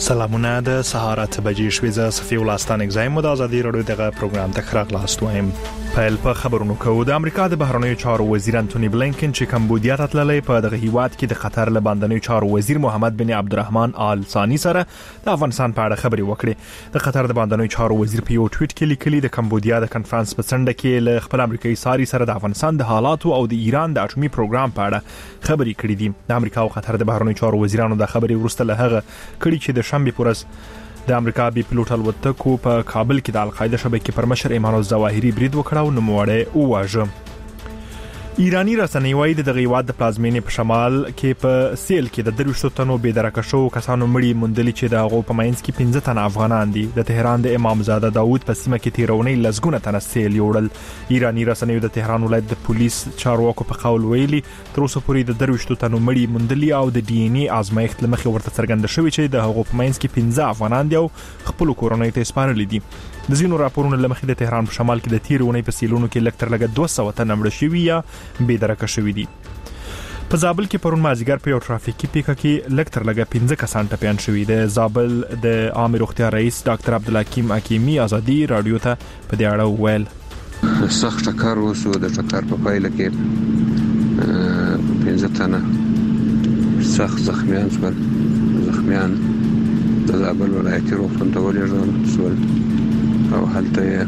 سلامونه د سهار 8 بجې شوې ز صفي ولستان اگزایم د ازادي رادیو دغه پروګرام ته خراغ لاستویم په خبرونو کو د امریکا د بهرنیو چارو وزیر انټونی بلینکن چې کمبودیا ته تللی په دغه هیواد کې د قطر له باندنیو چارو وزیر محمد بن عبدالرحمن آل ثانی سره د افغانستان په اړه خبرې وکړې. د قطر د باندنیو چارو وزیر په یو ټویټ کې لیکلي د کمبودیا د کنفرانس په څنډه کې له خپل امریکایي ساري سره د افغانستان د حالاتو او د ایران د اټومي پروګرام په اړه خبرې کړې دي. د امریکا او قطر د بهرنیو چارو وزیرانو د خبرې ورسته له هغه کړي چې د شنبه د امریکا بي پلوټ الوتکو په کابل کې د القاعده شبکې پر مشر ایمان الظواهری برید وکړ او نوموړی وواژه. ایرانی رسنۍ وايي د هیواد د پلازمینې په شمال کې په سیل کې د 23 تنو بېدرکه شو کسانو مړي موندلي چې د هغو په مینځ کې 15 تنه افغانان دي. د تهران د امامزاده داوود په سیمه کې تیرونی لزګونه تنه سیل یوړل. ایرانی رسنۍ د تهران ولایت د پولیس چارواکو په قول ویلي تر اوسه پورې د 23 تنو مړي موندلي او د ډي ان اي ازمایښت لمخې ورته څرګنده شوې چې د هغو په مینځ کې 15 افغانان دي او خپل کورنۍ ته سپارل دي. د زینو راپورونو لمخې د تهران په شمال کې د تیرونی په سیلونو کې لکټر لګ 200 تنه مړ شوي یا بېدرکه شوي دي. په زابل کې پرون مازیګر په یو ټرافیکي پیښه کې لکټر لګ 15 کسان ټپيان شوي. د زابل د عامه روغتیا رئیس ډاکټر عبدالحکیم حکیمی ازادي رادیو ته په دې اړه ویل سخت ټکر وسو. د ټکر په پایله کې 15 تنه سخت زخمیان د زابل ولایتي روغتون ته ولېږل شول او هلته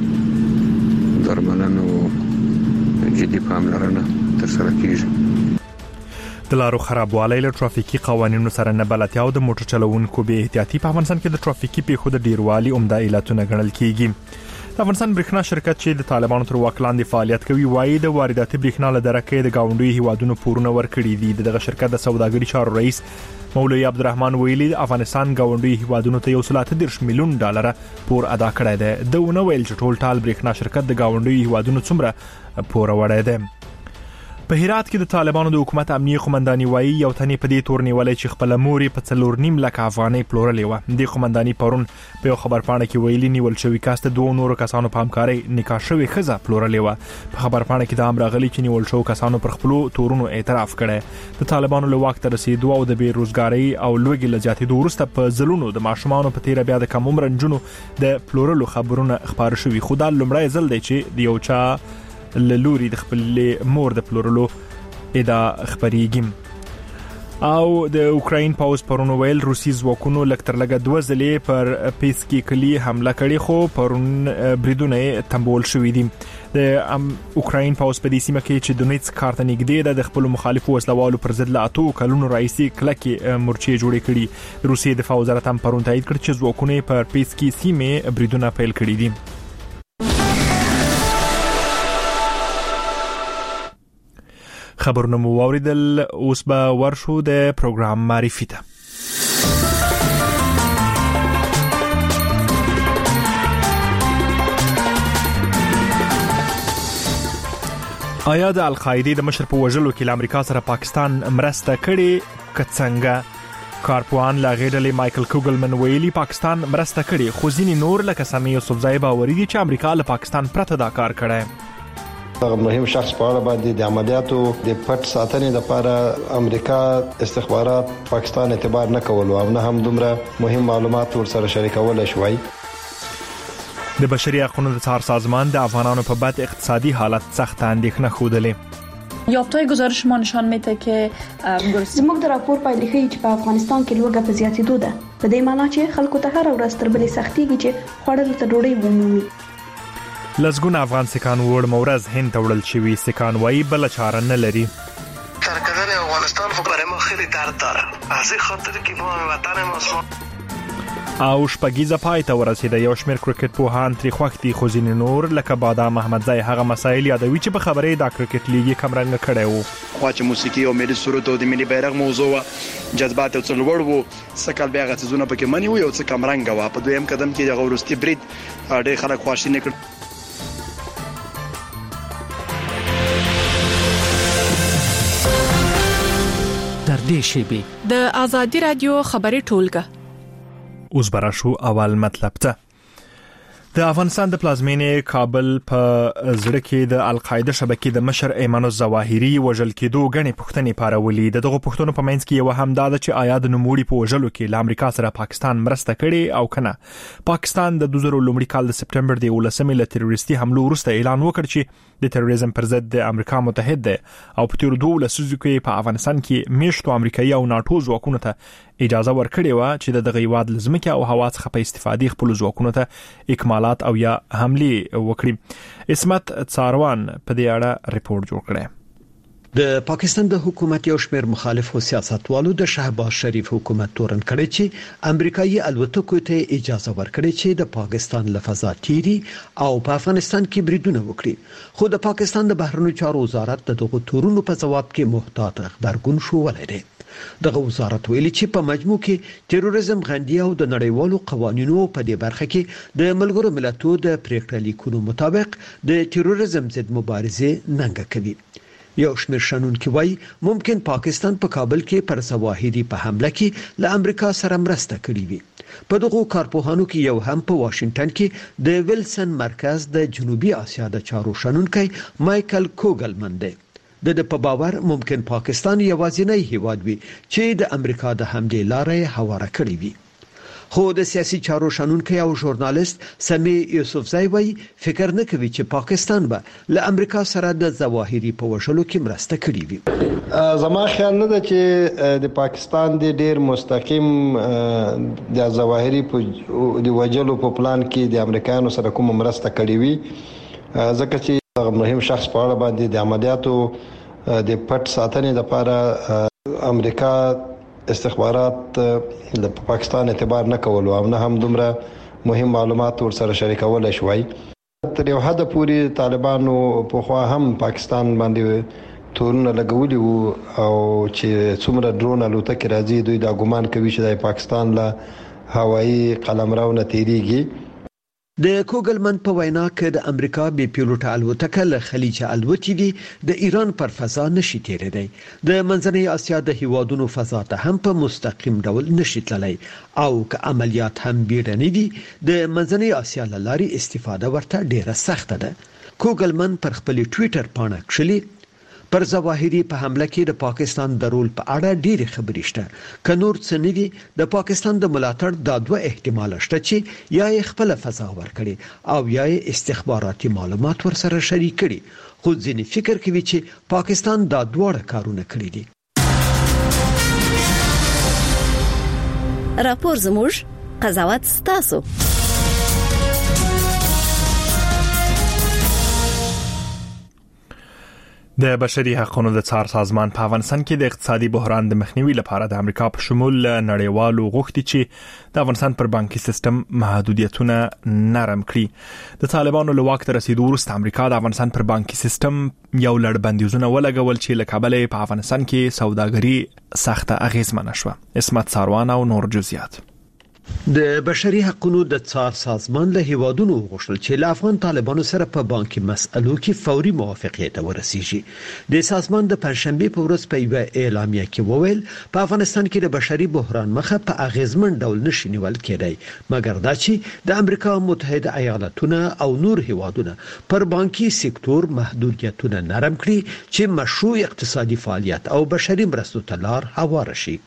درملنه او جدي پاملرنه ترسره کیږي. د لارو خرابوالی له ټرافیکي قوانینو سره نه بلدتیا او د موټر چلوونکو بې احتیاطي په افغانستان کې د ټرافیکي پیښو د ډیروالي عمده علتونه ګڼل کیږي. د افغانستان برېښنا شرکت چې د طالبانو تر واک لاندې فعالیت کوي وايي د وارداتي برېښنا له درکې د گاونډي هیوادونو پورونه ورکړي دي. دغه شرکت د سوداګري چارو رئیس مولوی عبدالرحمن ویلي افغانستان گاونډي هیوادونو ته 130 میلیون ډالر پور ادا کړی دی. د ونه ویل چې ټول ټال برېښنا شرکت د گاونډي هیوادونو څومره پور وړی دی. په هرات کې د طالبانو د حکومت امنیه قومنداني وايي یو تنې په دې تور نیولې چې خپل موري په 4.5 لک افغانۍ پلورلې و. د قومنداني پرون په یو خبرپاڼه کې ویلي نیول شوی کاست دوه نورو کسانو په همکاري نکاح شوی خزه پلورلې و. په خبرپاڼه کې د امر غلي چې نیول شو کسانو پر خپل تورونو اعتراف کړي. د طالبانو له وخت رسیدو او د بیروزګاری او لوګي لجاتي د ورسته په زلونو د ماشومان په تیر بیا د کم عمر جنونو د پلورلو خبرونه خبر شوی. خو د لمړی ځل دی چې د یو چا لوري د خپل مور د پلورلو ادا خبريږي. او د اوکراین پاوز پرون ویل روسي ځواکونو لکټر لګ 2 ځلې پر پیسکی کلی حمله کړې خو پرون بریدونه تنبول شوې دي. د اوکراین پاوز په دې سیمه کې چې دونیټس کارته نږدې د خپل مخالفو وسلوالو پر ضد لا 2 کلونو راځي کلکي مورچې جوړې کړي. روسي دفاع وزارت هم پرون تایید کړ چې ځواکونه پر پیسکی سیمه بریدونه پیل کړي دي. خبرونه مو واوریدل. اوس به ورشو د پروګرام معرفي ته. آیا د القاعده د مشر په وژلو کې د امریکا سره پاکستان مرسته کړي کڅنګه؟ کارپوهان لا غیډلې مایکل کوګلمن ویلي پاکستان مرسته کړي خو ځینې نور لکه سامي یوسفزای باوري دي چې امریکا له پاکستان پرته دا کار کړي. هغه مهم شخص په اړه باندې د عملیاتو د پټ ساتنې لپاره امریکا استخبارات پاکستان اعتبار نه کول او نه هم دومره مهم معلومات ورسره شریکول شوي. د بشري حقوقو د څار سازمان د افغانانو په بد اقتصادي حالت سخت اندېښنه خوده. یافته‌های گزارش ما نشان میده که زموږ د راپور پایلې ښیي چې په افغانستان کې لوږه په زیاتېدو ده. په دې معنی چې خلکو ته هر ورځ تر بلې سختيږي چې خوړل ته ډوډۍ ومومي. لزګون افغان سکان وړ مورز هند تړل شوی سکان وای بل چاره نه لري. ترکدن افغانستان خو برای ما خیلی درد داره. از این خاطر که ما وطن ماست. او شپږیزه پای ته ورسیده. یو شمېر کرکټ پوهان تری خوختي خو ځینې نور لکه بادام احمدزای هغه مسایل یادوي چې په خبرې د کرکټ لیګي کمرنګ کړي وو. خو چې موسیقي او ملي سرود او د ملي بیرغ موضوع جذبات او څلور وو سکل بیا غتزونه پکې منی وو یو څه کمرنګ وا. په دویم قدم کې د غورستي برید ډېر خلک خواشینه کړ. د ازادي رادیو خبري ټولګه. اوس براشو اول مطلب ته. د افغانستان د پلازمینې کابل په زړه کې د القاعده شبکې د مشر ایمن الظواهری وژل کېدو غنې پښتنې پارولې دغه پښتنو په منځ کې یو هم دا چې آیا د نوموړي په وژلو کې له امریکا سره پاکستان مرسته کړې او کنه. پاکستان د 2019 کال د سپټمبر د 18 له تروریستي حملو وروسته اعلان وکړ چې د تروریزم پر ضد د امریکا متحد دی او په تیر 2 لسیزو کې په افغانستان کې میشتو امریکایي او ناتو ځواکونو ته اجازه ورکړې و چې د غیواد لزمکه او هوا څخه په استفادې خپل ځواکونو ته اکمالات او یا حمله وکړي. اسمت څاروان په دې اړه ریپورت جوړ کړی. د پاکستان د حکومت یو شمېر مخالفو سیاستوالو د شهباز شریف حکومت تورن کړی چې امریکایي الوتکو ته اجازه ورکړي چې د پاکستان له فضا تیري او په افغانستان کې بریدونه وکړي. خو د پاکستان د بهرنیو چارو وزارت دغه تورونو په جواب کې محتاط خبرګون شو ولري. دغه وزارت ویلي چې په مجموع کې تروریزم غندي او د نړیوالو قوانینو په دې برخه کې د ملګرو ملتونو د پریکړې لیکونو مطابق د تروریزم ضد مبارزه ننګه کوي. یو شمېر شنونکي وایي ممکن پاکستان په کابل کې پر ظواهری په حمله کې له امریکا سره مرسته کړې وي. په دغه کارپوهانو کې یو هم په واشنگټن کې د ویلسن مرکز د جنوبي اسیا د چارو شنونکي مایکل کوګلمن دی. د په باور ممکن پاکستان یوازینی هیواد وي چې د امریکا د حملې لارې هواره کړې وي. خو د سیاسي چارو شنونکي او ژورنالیست سمی یوسفزئی وایي فکر نه کوي چې پاکستان به له امریکا سره د ظواهری په وژلو کې مرسته کړې وي. زما خیال نه ده چې د پاکستان د ډیر مستقیم د ظواهری په د وژلو په پلان کې د امریکایانو سره کوم مرسته کړې وي، ځکه چې مهم شخص په اړه باندې د عملیاتو د پټ ساتنې لپاره امریکا استخبارات د پاکستان اعتبار نه کول او نه هم دومره مهم معلومات ورسره شریکول شوي. تر یو حد پورې طالبانو په خوا هم پاکستان باندې تورونه لګولي وو او چې څومره ډرون الوتکې راځي دوی دا ګومان کوي چې د پاکستان له هوایي قلمرو نه تیریږي. د کوګلمن په وینا کې د امریکا بي پیلوټه الوتکه له خلیج الوتي دي د ایران پر فضا نشي تیریدای. د منځنۍ اسیا د هیوادونو فضا ته هم په مستقیم ډول نشي تللی او که عملیات هم بیړني دي د منځنۍ اسیا لاري استفاده ورته ډیره سخته ده. کوګلمن پر خپل ټوئیټر پاڼه کښلي پر ظواهری په حمله کې د پاکستان د رول په اړه ډېری خبرې شته. که نور څه نه وي د پاکستان د ملاتړ د دوه احتمال شته چې یا یې خپل فضا ورکړي او یا یې استخباراتي معلومات ورسره شریک کړي. خو ځینې فکر کوي چې پاکستان دا دواړه کارونه کړي دي. راپور زموږ قضاوت ستاسو. د بشري حقوقو د څار سازمان په افغانستان کې د اقتصادي بحران د مخنیوي لپاره د امریکا په شمول نړیوالو غوښتي چې د افغانستان پر بانکي سیستم محدودیتونه نرم کړي. د طالبانو له واک ته رسیدو وروسته امریکا د افغانستان پر بانکي سیستم یو لړ بندیزونه ولګول چې له کبله په افغانستان کې سوداګري سخته اغیزمنه شوه. اسمت څاروان او نور جزئیات. د بشري حقوقو د څار سازمان له هیوادونو غوښتل چې له افغان طالبانو سره په بانکي مسألو کې فوري موافقت ورسیږي. د سازمان د پنځشنبه په ورځ په یو اعلامیه کې وویل په افغانستان کې د بشري بحران مخه په اغیزمن ډول نشي نیول کېدای، مګر دا چې د امریکا متحده ایالاتونه او نور هیوادونه پر بانکي سکتور محدودیتونه نرم کړي چې مشروع اقتصادي فعالیت او بشري مرستو ته لار هواره شي.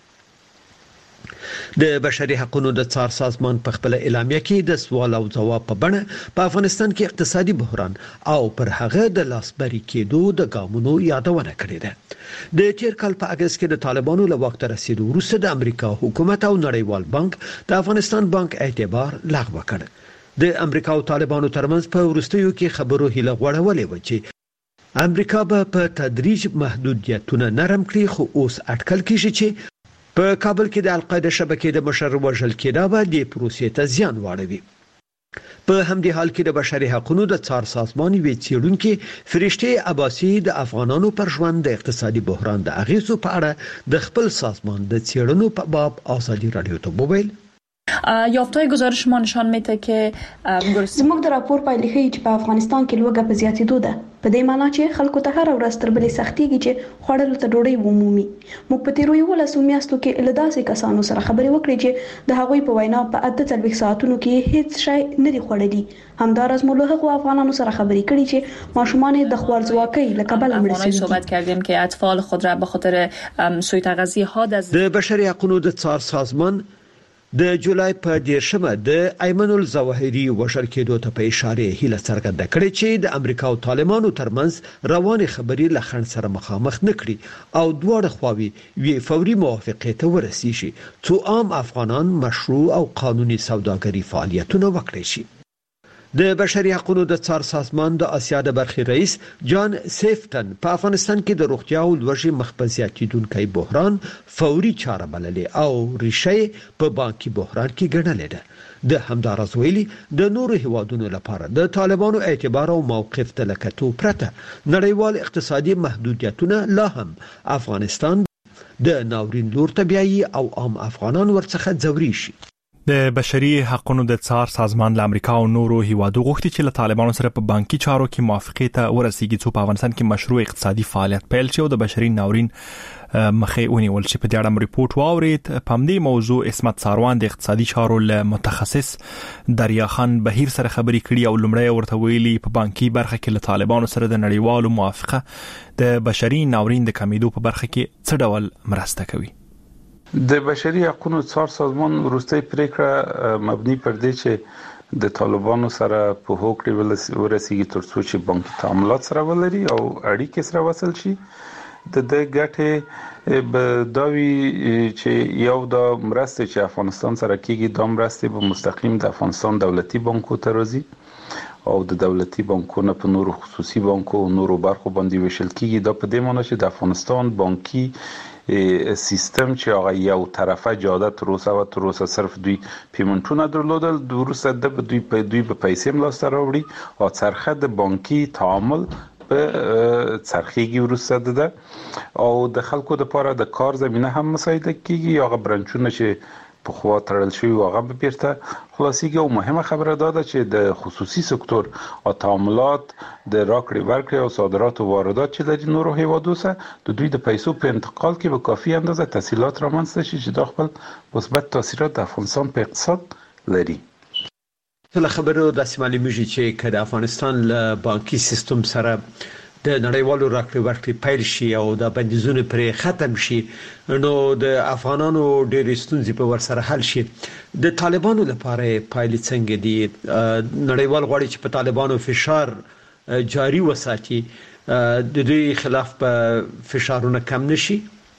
د بشري حقوقو د څار سازمان په خپل اعلامیه کې د سوال او جواب په بڼه په افغانستان کې اقتصادي بحران او پر هغه د لاسبري کېدو د ګامونو یادونه کړې ده. د تیر کال په اگست کې د طالبانو له وخت رسیدو وروسته د امریکا حکومت او نړیوال بانک د افغانستان بانک اعتبار لغوه کړ. د امریکا او طالبانو ترمنځ په وروستیو کې خبرو هیله غوړولې و چې امریکا به په تدریج محدودیتونه نرم کړي، خو اوس اټکل کیږي چې په کابل کې د القاعده شبکې د مشر وژل کېدا به د پروسې ته زیان واړوي. په همدې حال کې د بشري حقوقو د څار سازمان وی څېړونکو فرشته عباسی د افغانانو پر ژوند د اقتصادي بحران د اغیزو په اړه د خپل سازمان د څېړنو په باب ازادي رادیو ته وویل یافته‌های گزارش ما نشان میده که زموږ د راپور پایلې ښیي چې په افغانستان کې لوږه په زیاتېدو ده. په دې معنی چې خلکو ته هر ورځ تر بلې سختيږي چې خوړلو ته ډوډۍ ومومي. موږ په تیرو 11 میاشتو کې له داسې کسانو سره خبرې وکړې چې د هغوی په وینا په 48 ساعتونو کې هیڅ شی نه دی خوړلي. همدارس مو له هغو افغانانو سره خبرې کړې چې ماشومان د خوارځواکۍ له کبله مړ شوي. صحبت کردیم که اطفال خود را به خاطر سوء تغذیه ها د بشري حقوقو د څار سازمان د جولای په 10مه د ایمن الظواهری وشل کېدو ته په اشاره هیله څرګنده کړې چې د امریکا او طالبانو ترمنځ روانې خبرې له خنډ سره مخامخ نکړي او دواړه خواوې وی فوري موافقه ته ورسیږي څو عام افغانان مشروع او قانوني سوداګري فعالیتونه وکړي شي. د بشري حقوقو د څار سازمان د اسیا د برخې رئیس جان سیفټن په افغانستان کې د روغتیا او لوږې مخ په زیاتېدونکي بحران فوري چاره بللې او ریښې په بانکي بحران کې ګڼلې ده. د همدارس ویلي د نورو هیوادونو لپاره د طالبانو اعتبار او موقف د لکتو پرته نړیوال اقتصادي محدودیتونه لا هم افغانستان د ناورین لور ته بیایي او عام افغانان ورڅخه ځوري شي. د بشري حقوقو د څار سازمان له امریکا او نورو هیوادو غوښتي چې له طالبانو سره په بانکي چارو کې موافقه ته ورسیږي څو په افغانستان کې مشروع اقتصادي فعالیت پیل شي او د بشري ناورین مخې ونیول شي. په دې اړه ریپورت واورید. په همدې موضوع اسمت ساروان د اقتصادي چارو له متخصص دریا خان بهیر سره خبرې کړي او لومړی ورته ویلي په بانکي برخه کې له طالبانو سره د نړیوالو موافقه د بشري ناورین د کمیدو په برخه کې څه ډول مرسته کوي. د بشري حقوقو څار سازمان وروستۍ پریکړه مبني پر دې چې د طالبانو سره په هوکړه ورسیږي ترڅو چې بانکي تعاملات سره ولري او اړیکې سره وصل شي. د ګټې به داوی چې یو د مرسته چې افغانستان سره کیږي د مرسته به مستقیم د افغانستان دولتي بانکو ته راځي او د دولتي بانکونو په نورو خصوصي بانکو او نورو برخو باندې وشل کیږي. دا په دې معنی چې د افغانستان بانکي سیستم چې هغه یو طرفه جاده تر اوسه صرف دوی پیمنټونه درلودل د وروسته د دوی په پیسې ملاسته راوړي او څرخه د بانکي تعامل په څرخيږي وروسته ده او د خلکو لپاره د کار زمينه هم مساعده کیږي. هغه برانچونه چې په خوا تړل شوی هغه به بیرته خلاصيږي او مهمه خبره ده چې د خصوصي سکتور او تعاملات د راکړې ورکړې او صادرات او واردات چې د نورو هیوادو سره د دوی د پیسو په انتقال کې به کافي اندازه تسهیلات رامنځته شي چې د خپل مثبت تاثیرات د افغانستان په اقتصاد لري. له خبرو د معلومیږي چې د افغانستان له بانکي سیستم سره د نړیوالو راکړې ورکړې پیل شي او د بندیزونو پرې ختم شي نو د افغانانو ډېرې ستونزې په ورسره حل شي. د طالبانو لپاره پایلې څنګه دي؟ نړیوال غواړي چې په طالبانو فشار جاری وساتي د دوی خلاف په فشارونه کم نشي.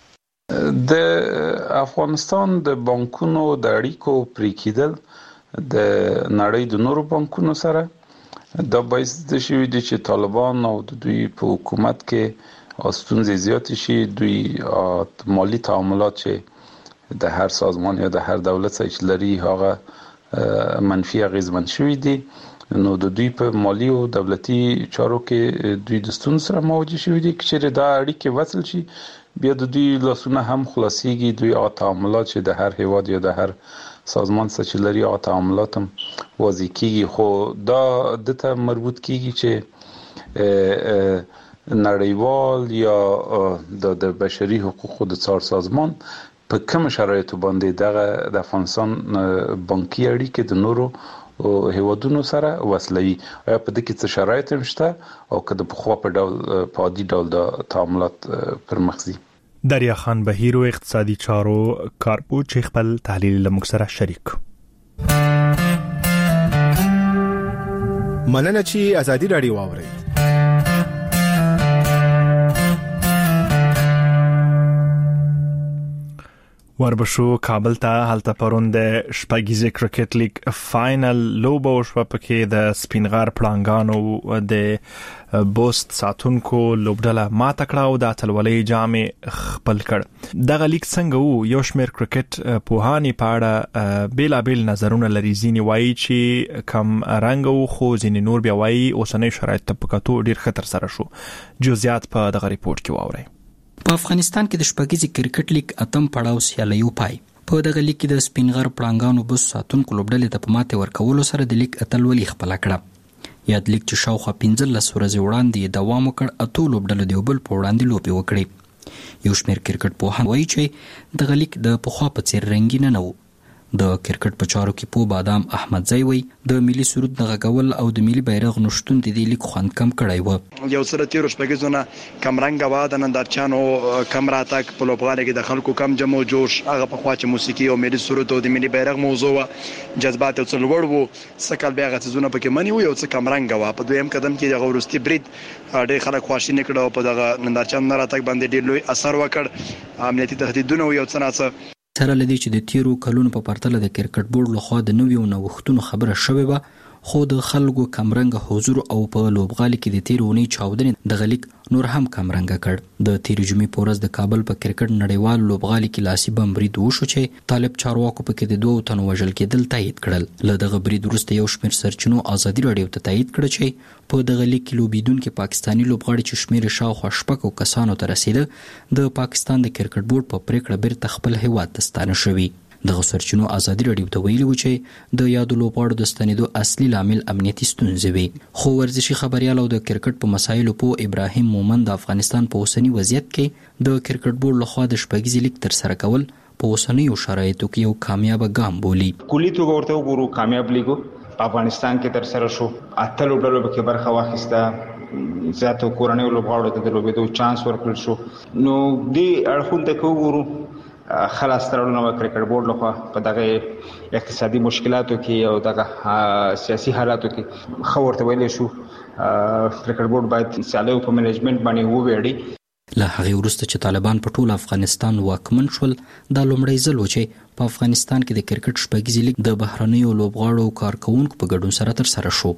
د افغانستان د بانکونو د اړیکو پرې کېدل د نړۍ د نورو بانکونو سره دا باعث د شوی دی چې طالبان او د دوی په حکومت کې ستونزې زیات شي. دوی مالی تعاملات چې د هر سازمان یا د هر دولت سره چې لري هغه منفي اغیزمن شوی دی. نو د دوی په مالی او دولتي چارو کې دوی د ستونزو سره مواجه شوی دي. چې دا اړیکې وصل شي بیا د دوی لاسونه هم خلاصيږي. دوی او تعاملات چې د هر هیواد یا د هر سازمان سره چې لري او تعاملات هم واضح کیږي. خو دا دته مربوط کیږي چې نړیوال یا د بشري حقوقو د څار سازمان په کوم شرایطو باندې دغه د افغانستان بانکي اړیکې د نورو هیوادونو سره وصلوي. په دې کې څه شرایط هم شته او که د پخوا په ډول په عادي ډول د تعاملات پر مخ ځي. دریا خان بهیر او اقتصادي چارو کارپو چې خپل تحلیل له موږ سره شریک. مننه چې ازادي رادیو واوري. وربشو کابل ته هلته پرون د شپږیزې کرکټ لیګ فائنل لوبه وشوه. پکې د سپینغار پړانګانو د بوست ساتونکو لوبډله ماته کړه او د اتلولۍ جام خپل کړ. دغه لیګ څنګه وو؟ یو شمېر کرکټ پوهانی په اړه بیلابیل نظرونه لري. ځینې وایي چې کم رنګ وو خو ځینې نور بیا وایي اوسنۍ شرایط ته په کتو ډیر خطر سره شو. جزئیات په دغه ریپورت کې واورئ. په افغانستان کې د شپږیزې کرکټ لیګ اتم پړاو سیالیو پای په دغه لیک کې د سپینغر پړانګانو بس ساتونکو لوبډلې ته په ماته ورکولو سره د لیک اتلولي خپله کړه. یاد لیک چې شاوخوا 15 ورځې وړاندې دوام وکړ، اتو لوبډلو د یو بل په وړاندې لوبې وکړې. یو شمېر کرکټ پوهان وایي چې دغه لیک د پخوا په څېر رنګین نه و. د کرکټ په چارو کې پوه بادام احمدزی وایي د ملي سرود د غږول او د ملي بیرغ نشتون د دې لیک خوند کم کړی و. یو سره تیرو شپږیزونه کمرنګه وه، د نندارچیانو کم راتګ په لوبغالي کې د خلکو کم جمع و جوش، هغه پخوا چې موسیقي او ملي سرود او د ملي بیرغ موضوع وه، جذبات یو څه لوړ وو، څه کال بیا هغه څیزونه پکې منې وو، یو څه کمرنګه وه. په دویم قدم کې دغه وروستي برید ډېر خلک خواشیني کړه او په دغه نندارچیانو نه راتګ باندې ډېر لوی اثر وکړ. امنیتي تهدیدونه یو څه ناڅه. سره لدی چې د تیرو کلونو په پرتله د کرکټ بورډ لخوا د نویو نوښتونو خبره شوې وه، خو د خلکو کمرنګه حضور او په لوبغالي کې د تیرو اونۍ چاودنې دغه لیک نور هم کمرنګه کړ. د تیرې جمعې په ورځ د کابل په کرکټ نړیوال لوبغالي کې لاسي بم برید وشو چې طالب چارواکو پکې د 2 تنو وژل کېدل تایید کړل. له دغه برید وروسته یو شمېر سرچینو ازادي راډیو ته تایید کړ چې په دغه لیک کې لوبیدونکي پاکستاني لوبغاړي چې شمېر شاوخوا 6 کسانو ته رسیده د پاکستان د کرکټ بورډ په پریکړه بیرته خپل هیواد ته ستانه شوي. دغه سرچینو ازادي راډیو ته ویلي و چې د یادو لوبغاړو د ستنېدو اصلي لامل امنیتي ستونزې وي. خو ورزشي خبريال او د کرکټ په مسایلو په ابراهیم مومن د افغانستان په اوسني وضعیت کې د کرکټ بورډ لخوا د شپږیزې لیک ترسره کول په اوسنیو شرایطو کې یو کامیاب ګام بولي. کلی توګه ورته وګورو کامیاب لیګو په افغانستان کې ترسره شو، اته لوبډلو پکې برخه واخیسته، زیاتو کورنیو لوبغاړو ته د لوبېدو چانس ورکړل شو. نو دې اړخونو ته وګورو خلاص ترونه کرکټ بورډ لخوا په دغه اقتصادي مشکلاتو کې او دغه سیاسي حالاتو کې خبرته ویلې شو کرکټ بورډ باید سالو په منیجمنت باندې وویړي. له هغې وروسته چې طالبان په ټول افغانستان واکمن شول، دا لومړی ځل و چې په افغانستان کې د کرکټ شپږیزې لیګ د بهرنیو لوبغاړو او کارکوونکو په ګډون سره ترسره شو.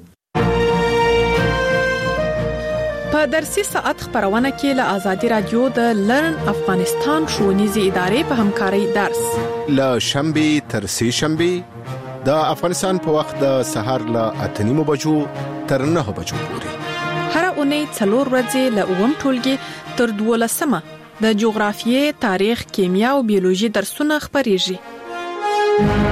په درسي ساعت خبرونه کې له آزادي رادیو د لرن افغانستان ښوونیزې ادارې په همکارۍ درس له شنبه تر سه شنبه د افغانستان په وخت د سحر له 8:30 بجو تر 9 بجو پورې هر اونۍ 4 ورځې له اوم ټولګي تر 12 د جغرافیې، تاریخ، کیمیا او بیولوژي درسونه خبريږي.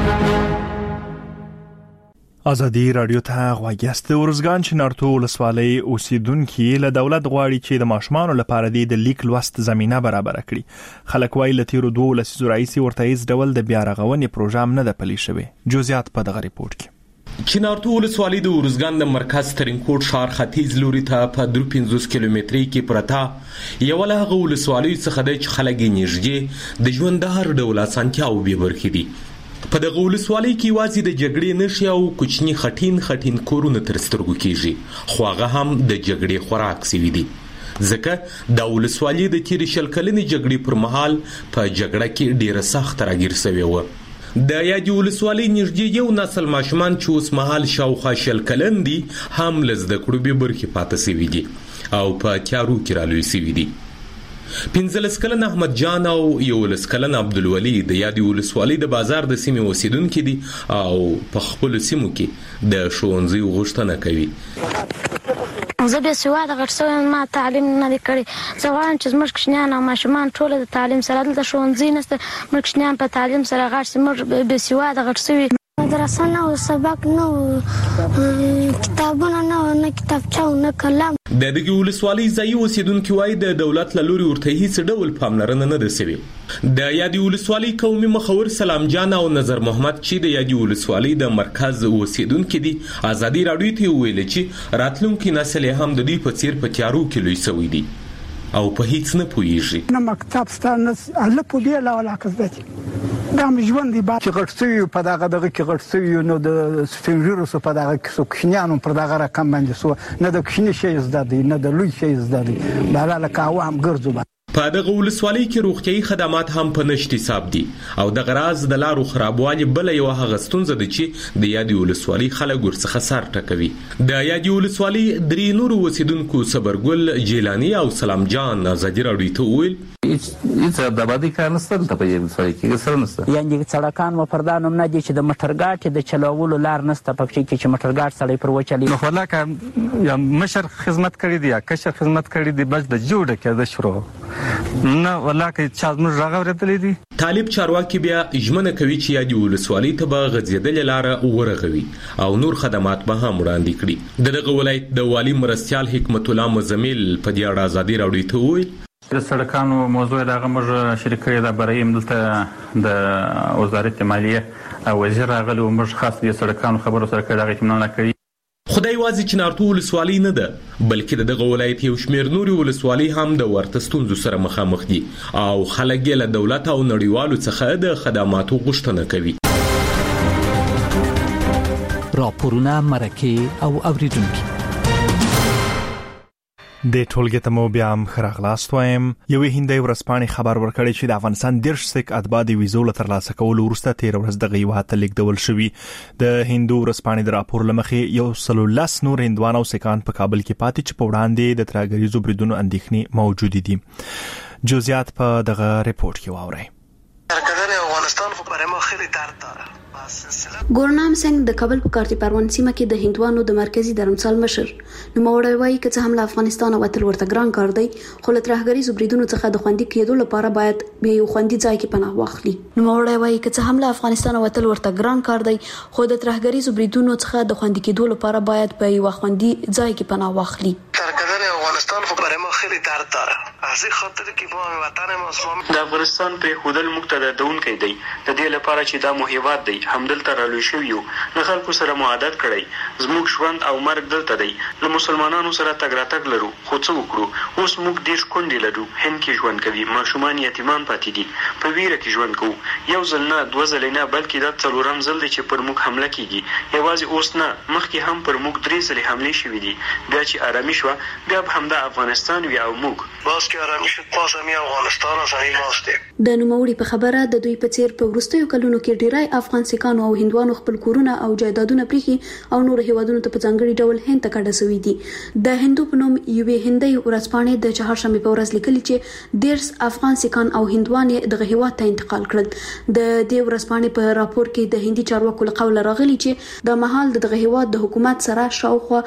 ازادي رادیو ته غواګست ورزګان چې نارتو ولسوالۍ اوسیدونکو له دولت غواړي چې د ماشومانو لپاره د لیک لوست زمينه برابر کړي. خلک وايي له تیرو 2 لسیزو راځي ورته هیڅ ډول د بیا رغونې پروژه نه ده پلي شوی. جزئیات په دغه ریپورت کې. چنارتو ولسوالۍ د ورزګان د مرکز ترینکوټ ښار ختیځ لوري ته په 53 کیلومتري کې پرته یو له هغه ولسوالۍ څخه د خلک نږدې د ژوند د هر ډول اسانتیاو به برخې دي. په دغه ولسوالۍ کې وازي د جګړې نشي او کوچني خټین کورونه تر سترګو کیږي، خو هغه هم د جګړې خوراک سوي دي. ځکه د ولسوالۍ د تیر شل کلنې جګړې پر مهال په جګړه کې ډیره سخت راګیر سوي و. د یادې ولسوالۍ نږدې یو نسل ماشومان چې اوس مهال شاوخوا شل کلن دي هم له زده کړو به برخې پاتې سوي دي او په تیارو کې رالوي سوي دي. 15 کلن احمد جان او 11 کلن عبدالولي د یادې ولسوالۍ د بازار د سیمې اوسیدونکو دي او په خپل سیمو کې د ښوونځي غوښتنه کوي. زه به سواده غټسوم، ما تعلیم نه کړی. زه وایم چې زموږ کشنیان او ماشومان ټول د تعلیم سره د ښوونځي نشته، موږ کشنیان په تعلیم سره غټ سي، موږ به سواده غټسوي. مدرسه نه، سبق نه، کتابونه نه، کتابچه نه، قلم. د دغه ولسوالۍ ځای اوسیدونکو وايي د دولت له لوري ورته هیڅ ډول پاملرنه نه ده سوي. د یادې ولسوالۍ قومي مخور سلام جان او نظر محمد چې د یادې ولسوالۍ د مرکز اوسیدونکو دي ازادي راډیو ته ویل چې راتلونکي نسل هم د دې په څیر په تیارو کې لوی سوي دي او په هیڅ نه پوهیږي. نه مکتب ستانه الله په دې لا ولا کزدتي دا مې ژوند دی چې غټسوي په دغه کې غټسوي نو د سپینجورو سو په دغه کې سو کښنیانو پر دغه رقم باندې سو نه د کښنی شي زده دي نه د لوی شي زده دي بل له کاوه هم ګرځو. په دغه ولسوالۍ کې روغتيایي خدمات هم په نشټ حساب دي او د غراز د لارو خرابوالي بل یو هغه ستونزه ده چې د یادې ولسوالۍ خلک ورڅخه سر ټکوي. د یادې ولسوالۍ درې نور اوسیدونکو صبرګل جیلانی او سلام جان ازادي راډیو ته ویل هیڅ د آبادي کار نشته دلته په دې ولسوالۍ کې څه نشته. یعنې سړکان مو پر دا نوم نه دي چې د موټرګاټ د چلولو لار نشته په کې چې موټرګاټ سړی پر وچلي. نو خلاکه یا مشر خدمت کړی دی یا کشر خدمت کړی دی بس د جوړه کې د شروع نه ولاکه چا موږ راغورتلې دي. طالب چارواکي بیا ژمنه کوي چې یادي ولسوالۍ ته به غځېدلې لاره ورغوي او نور خدمات به هم وړاندې کړي. دغه ولایت د والي مرستیال حکمت الله مزمل په دې اړه ازادي راډیو ته وویل د سړکانو موضوع دغه موږ شریک کړی دا برای دلته د وزارت مالیه وزیر راغلی او موږ خاص د سړکانو خبرو سره کړی هغه اطمینان کړی. خدای واځي چې نارتو ولسوالۍ نه ده بلکې دغه ولایت یو شمېر نوري ولسوالۍ هم د ورته ستونزو سره مخامخ دي او خلک یې له دولت او نړیوالو څخه د خدماتو غوښتنه کوي. راپورونه مرکه او اوریدونکو د ټولګي ته مو بیا هم خراغلاست وایم. یوې هندۍ ورځپاڼې خبر ورکړی چې د افغانستان 10 سک اتباع د ویزو له ترلاسه کولو وروسته 13 ورځ د هیواد ته لیږدول شوي. د هندو ورځپاڼې د راپور لمخې یو سلولس نور هندوان او سکان په کابل کې پاتې چې په وړاندې د ترهګریزو بریدونو اندېښنې موجود دي. جزئیات په دغه ریپورت کې واورئ. سرکردن افغانستان خو برای ما خیلی درد داره. ګورنام سنگ د کابل په کارتي پروان سیمه کې د هندوانو د مرکزی درمسال مشر نوموړی وایي چې څه هم له افغانستان وتل ورته ګران کار دی خو له ترهګریزو بریدونو څخه د خوندي کېدو لپاره باید به یو خوندي ځای کې پناه واخلي. نوموړی وایي چې څه هم له افغانستان وتل ورته ګران کار دی خو د ترهګریزو بریدونو څخه د خوندي کېدو لپاره باید به یو خوندي ځای کې پناه واخلي. سرکردن افغانستان خو برای ما خیلی درد داره. از این خاطر که ما وطن ما د افغانستان په خودل مقتدا دونکې دی د دې لپاره چې دا مو هیواد دی همدلته رالوي شو یو د خلکو سره معادت کړی زموږ ژوند او مرګ دلته دی له مسلمانانو سره تګ راتګ لرو خو څه وکړو اوس موږ ډیر کونډې لرو هند کې ژوند کوي ماشومان یتیمان پاتې دي په ویره کې ژوند کوو یو ځل نه دوه ځلې نه بلکې دا څلورم ځل دی چې پر موږ حمله کیږي یوازې اوس نه مخکې هم پر موږ 3 ځلې حمله شوې دي بیا چې آرامي شو بیا هم د افغانستان وی او موږ باز کې آرامي شو پاس هم افغانستان او صحیح ماسته. د نوموړي په خبره د دوی په څیر په وروستیو کلونو کې ډیری افغان سکانو او هندوانو خپل کورونه او جایدادونه پریخي او نور هیوادونو ته په ځانګړي ډول هند ته کډه شوي دي. د هندو په نوم یوې هندۍ ورځپاڼې د چهارشنبه په ورځ لیکلي چې 10 افغان سکان او هندوان دغه هیواد ته انتقال کړل. د دې ورځپاڼې په راپور کې د هندي چارواکو له قوله راغلي چې د مهال دغه هیواد د حکومت سره شاوخوا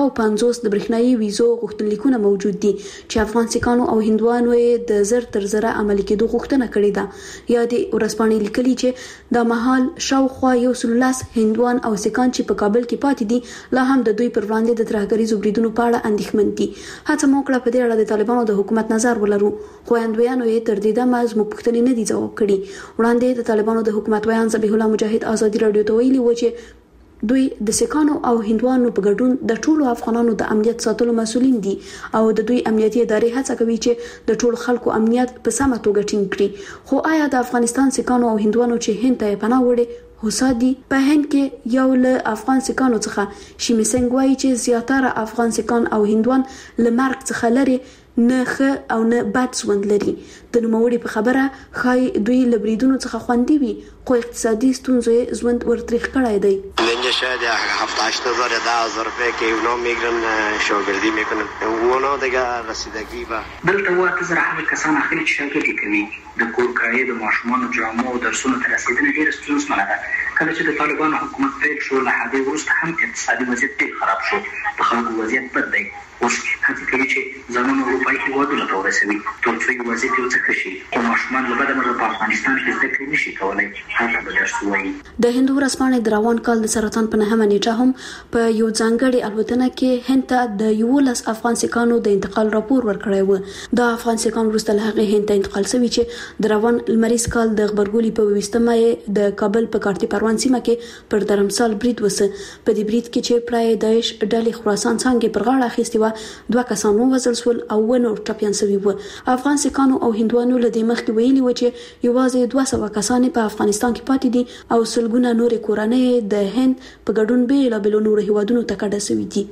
50 د برېښنايي ویزو غوښتنلیکونه موجود دي چې افغان سکانو او هندوانو د زر تر زره عملي کېدو غوښتنه کړې ده. یا د ورځپاڼې لیکلي چې د مهال شاوخوا 113 هندوان او سکان چې په کابل کې پاتې دي لا هم د دوی پر وړاندې د ترهګریزو بریدونو په اړه اندېښمن دي. هڅه مو کړه په دې اړه د طالبانو د حکومت نظر ولرو خو هندوانو یې تر دې دمه زموږ پوښتنې نه دي ځواب کړي. وړاندې د طالبانو د حکومت ویان ذبیح الله مجاهد ازادي راډیو ته ویلي و چې دوی د سکانو او هندوانو په ګډون د ټولو افغانانو د امنیت ساتلو مسؤلین دي او د دوی امنیتي ادارې هڅه کوي چې د ټولو خلکو امنیت په سمه توګه ټینګ کړي. خو آیا د افغانستان سکانو او هندوانو چې هند ته پناه وړي هوسا دي؟ په هند کې یو له افغان سکانو څخه شیمی سنگ وایي چې زیاتره افغان سکان او هندوان له مرګ څخه لري نه ښه او نه بد ژوند لري. د نوموړي په خبره ښایي دوی له بریدونو څخه خوندي وي خو اقتصادي ستونزو ژوند ورتریخ کړی دی. اینجا شاید 17,000 10,000 روپये که اونا میگیرن شاگردی میکنن اونا دیگه رسیدگی و دلته واته زره هغه کسان اخلي چې شاګردي کوي د کور کرایې د ماشومانو جامو او درسونو ته رسیدنه ډېره ستونزمنه ده. کله چې د طالبانو حکومت پیل شو له هغې وروسته هم اقتصادي وضعیت ډېر خراب شو د خلکو وضعیت بد دی. اوس هڅه کوي چې ځانونه اروپایي هېوادونو ته ورسوي تر څو یې وضعیت یو څه ښه شي خو ماشومان له بده مرغه په افغانستان کې زده کړې نشي کولی هلته به درس ووایي. د هندو ورځپاڼې د روان کال د سرطان په 9مه نیټه هم په یو ځانګړې الوتنه کې هند ته د 11 افغان سکانو د انتقال راپور ورکړی و. د افغان سکان وروسته له هغې هند ته انتقال شوي چې د روان لمریز کال د غبرګولي په 20مه د کابل په کارتي پروان سیمه کې پر درمسال برید وسه. په دې برید کې چې پرای داعش ډلې خراسان څنګه پر غاړه اخیستي و 2 کسان ووژل شول او نور ټپيان شوي و. افغان سکانو او هندوانو له دې مخکې ویلي و چې یوازې 200 کسان په افغانستان کې پاتې دي او سلګونه نور کورنۍ د هند په ګډون بیلابېلو نورو هیوادونو ته کډه شوي دي.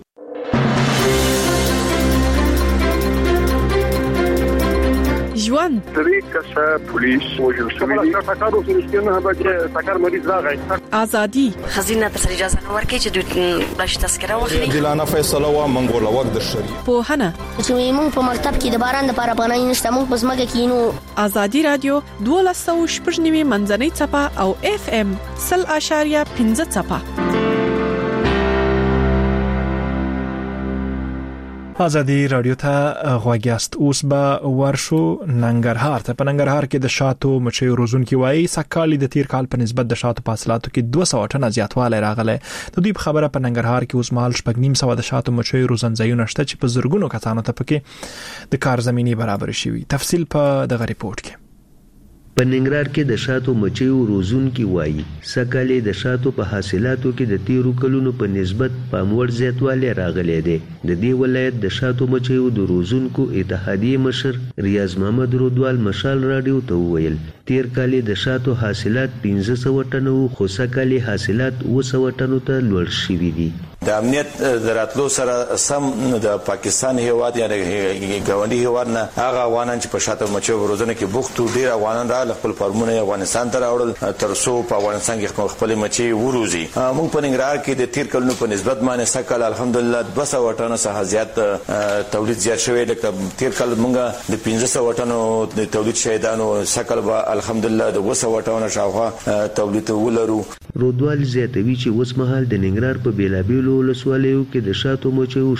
ژوند درې کسه پولیس وژل شوی دي ټاکر اوس نشته نه چې ټاکر مریض راغی ازادي خزینه تر اجازه نه ورکړي چې دوی بلش تذکره واخلي جلانه فیصله وا منګول وخت د شری په هنه چې موږ په مکتب کې د باران لپاره پناه نشته موږ په ځمکه کې نو ازادي رادیو 12.9 منځنۍ چپه او FM 0.5 چپه ازادي رادیو ته غواګیاست. اوس به ورشو ننګرهار ته. په ننګرهار کې د شاتو مچیو روزونکي وایي سکه‌کالي د تیر کال په نسبت د شاتو په حاصلاتو کې 200 ټنه زیاتوالی راغلی. د دوی په خبره په ننګرهار کې اوس مهال 900 د شاتو مچیو روزنځایونه شته چې په زرګونو کسانو ته پکې د کار زميني برابر شوي. تفصیل په دغه ریپورت کې. په ننګرهار کې د شاتو مچیو روزونکي وایي سکه‌کالي د شاتو په حاصلاتو کې د تیرو کلونو په نسبت پاموړ زیاتوالی راغلی دی. د دې ولایت د شاتو مچیو د روزونکو اتحادیې مشر ریاض محمد رودوال مشال رادیو ته وویل تیر کال د شاتو حاصلات 1500 ټنو خو سکه‌کالي حاصلات 200 ټنو ته لوړ شوي دي. د امنیت دراتلو سره سم د پاکستان هیواد یا ګاونډي هیواد نه هغه افغانان چې په شاتو مچیو روزنه کې بوختو ډیر افغانان را خپل فارمونه افغانستان ته راوړل تر څو په افغانستان کې خپل مچي وروزي. موږ په ننګرهار کې د تیر کلونو په نسبت باندې سکه‌کال الحمدلله 200 ټنو څخه زیات تولید زیات شوی د تیر کال موږ د 1500 ټنو د تولید شهیدانو سکه‌کال به الحمدلله د 200 ټنو شاوخوا تولید ولرو. رودوال زیاتوي چې اوس مهال د ننګرهار په بیلابیلو ولسوالیو کې د شاتو مچیو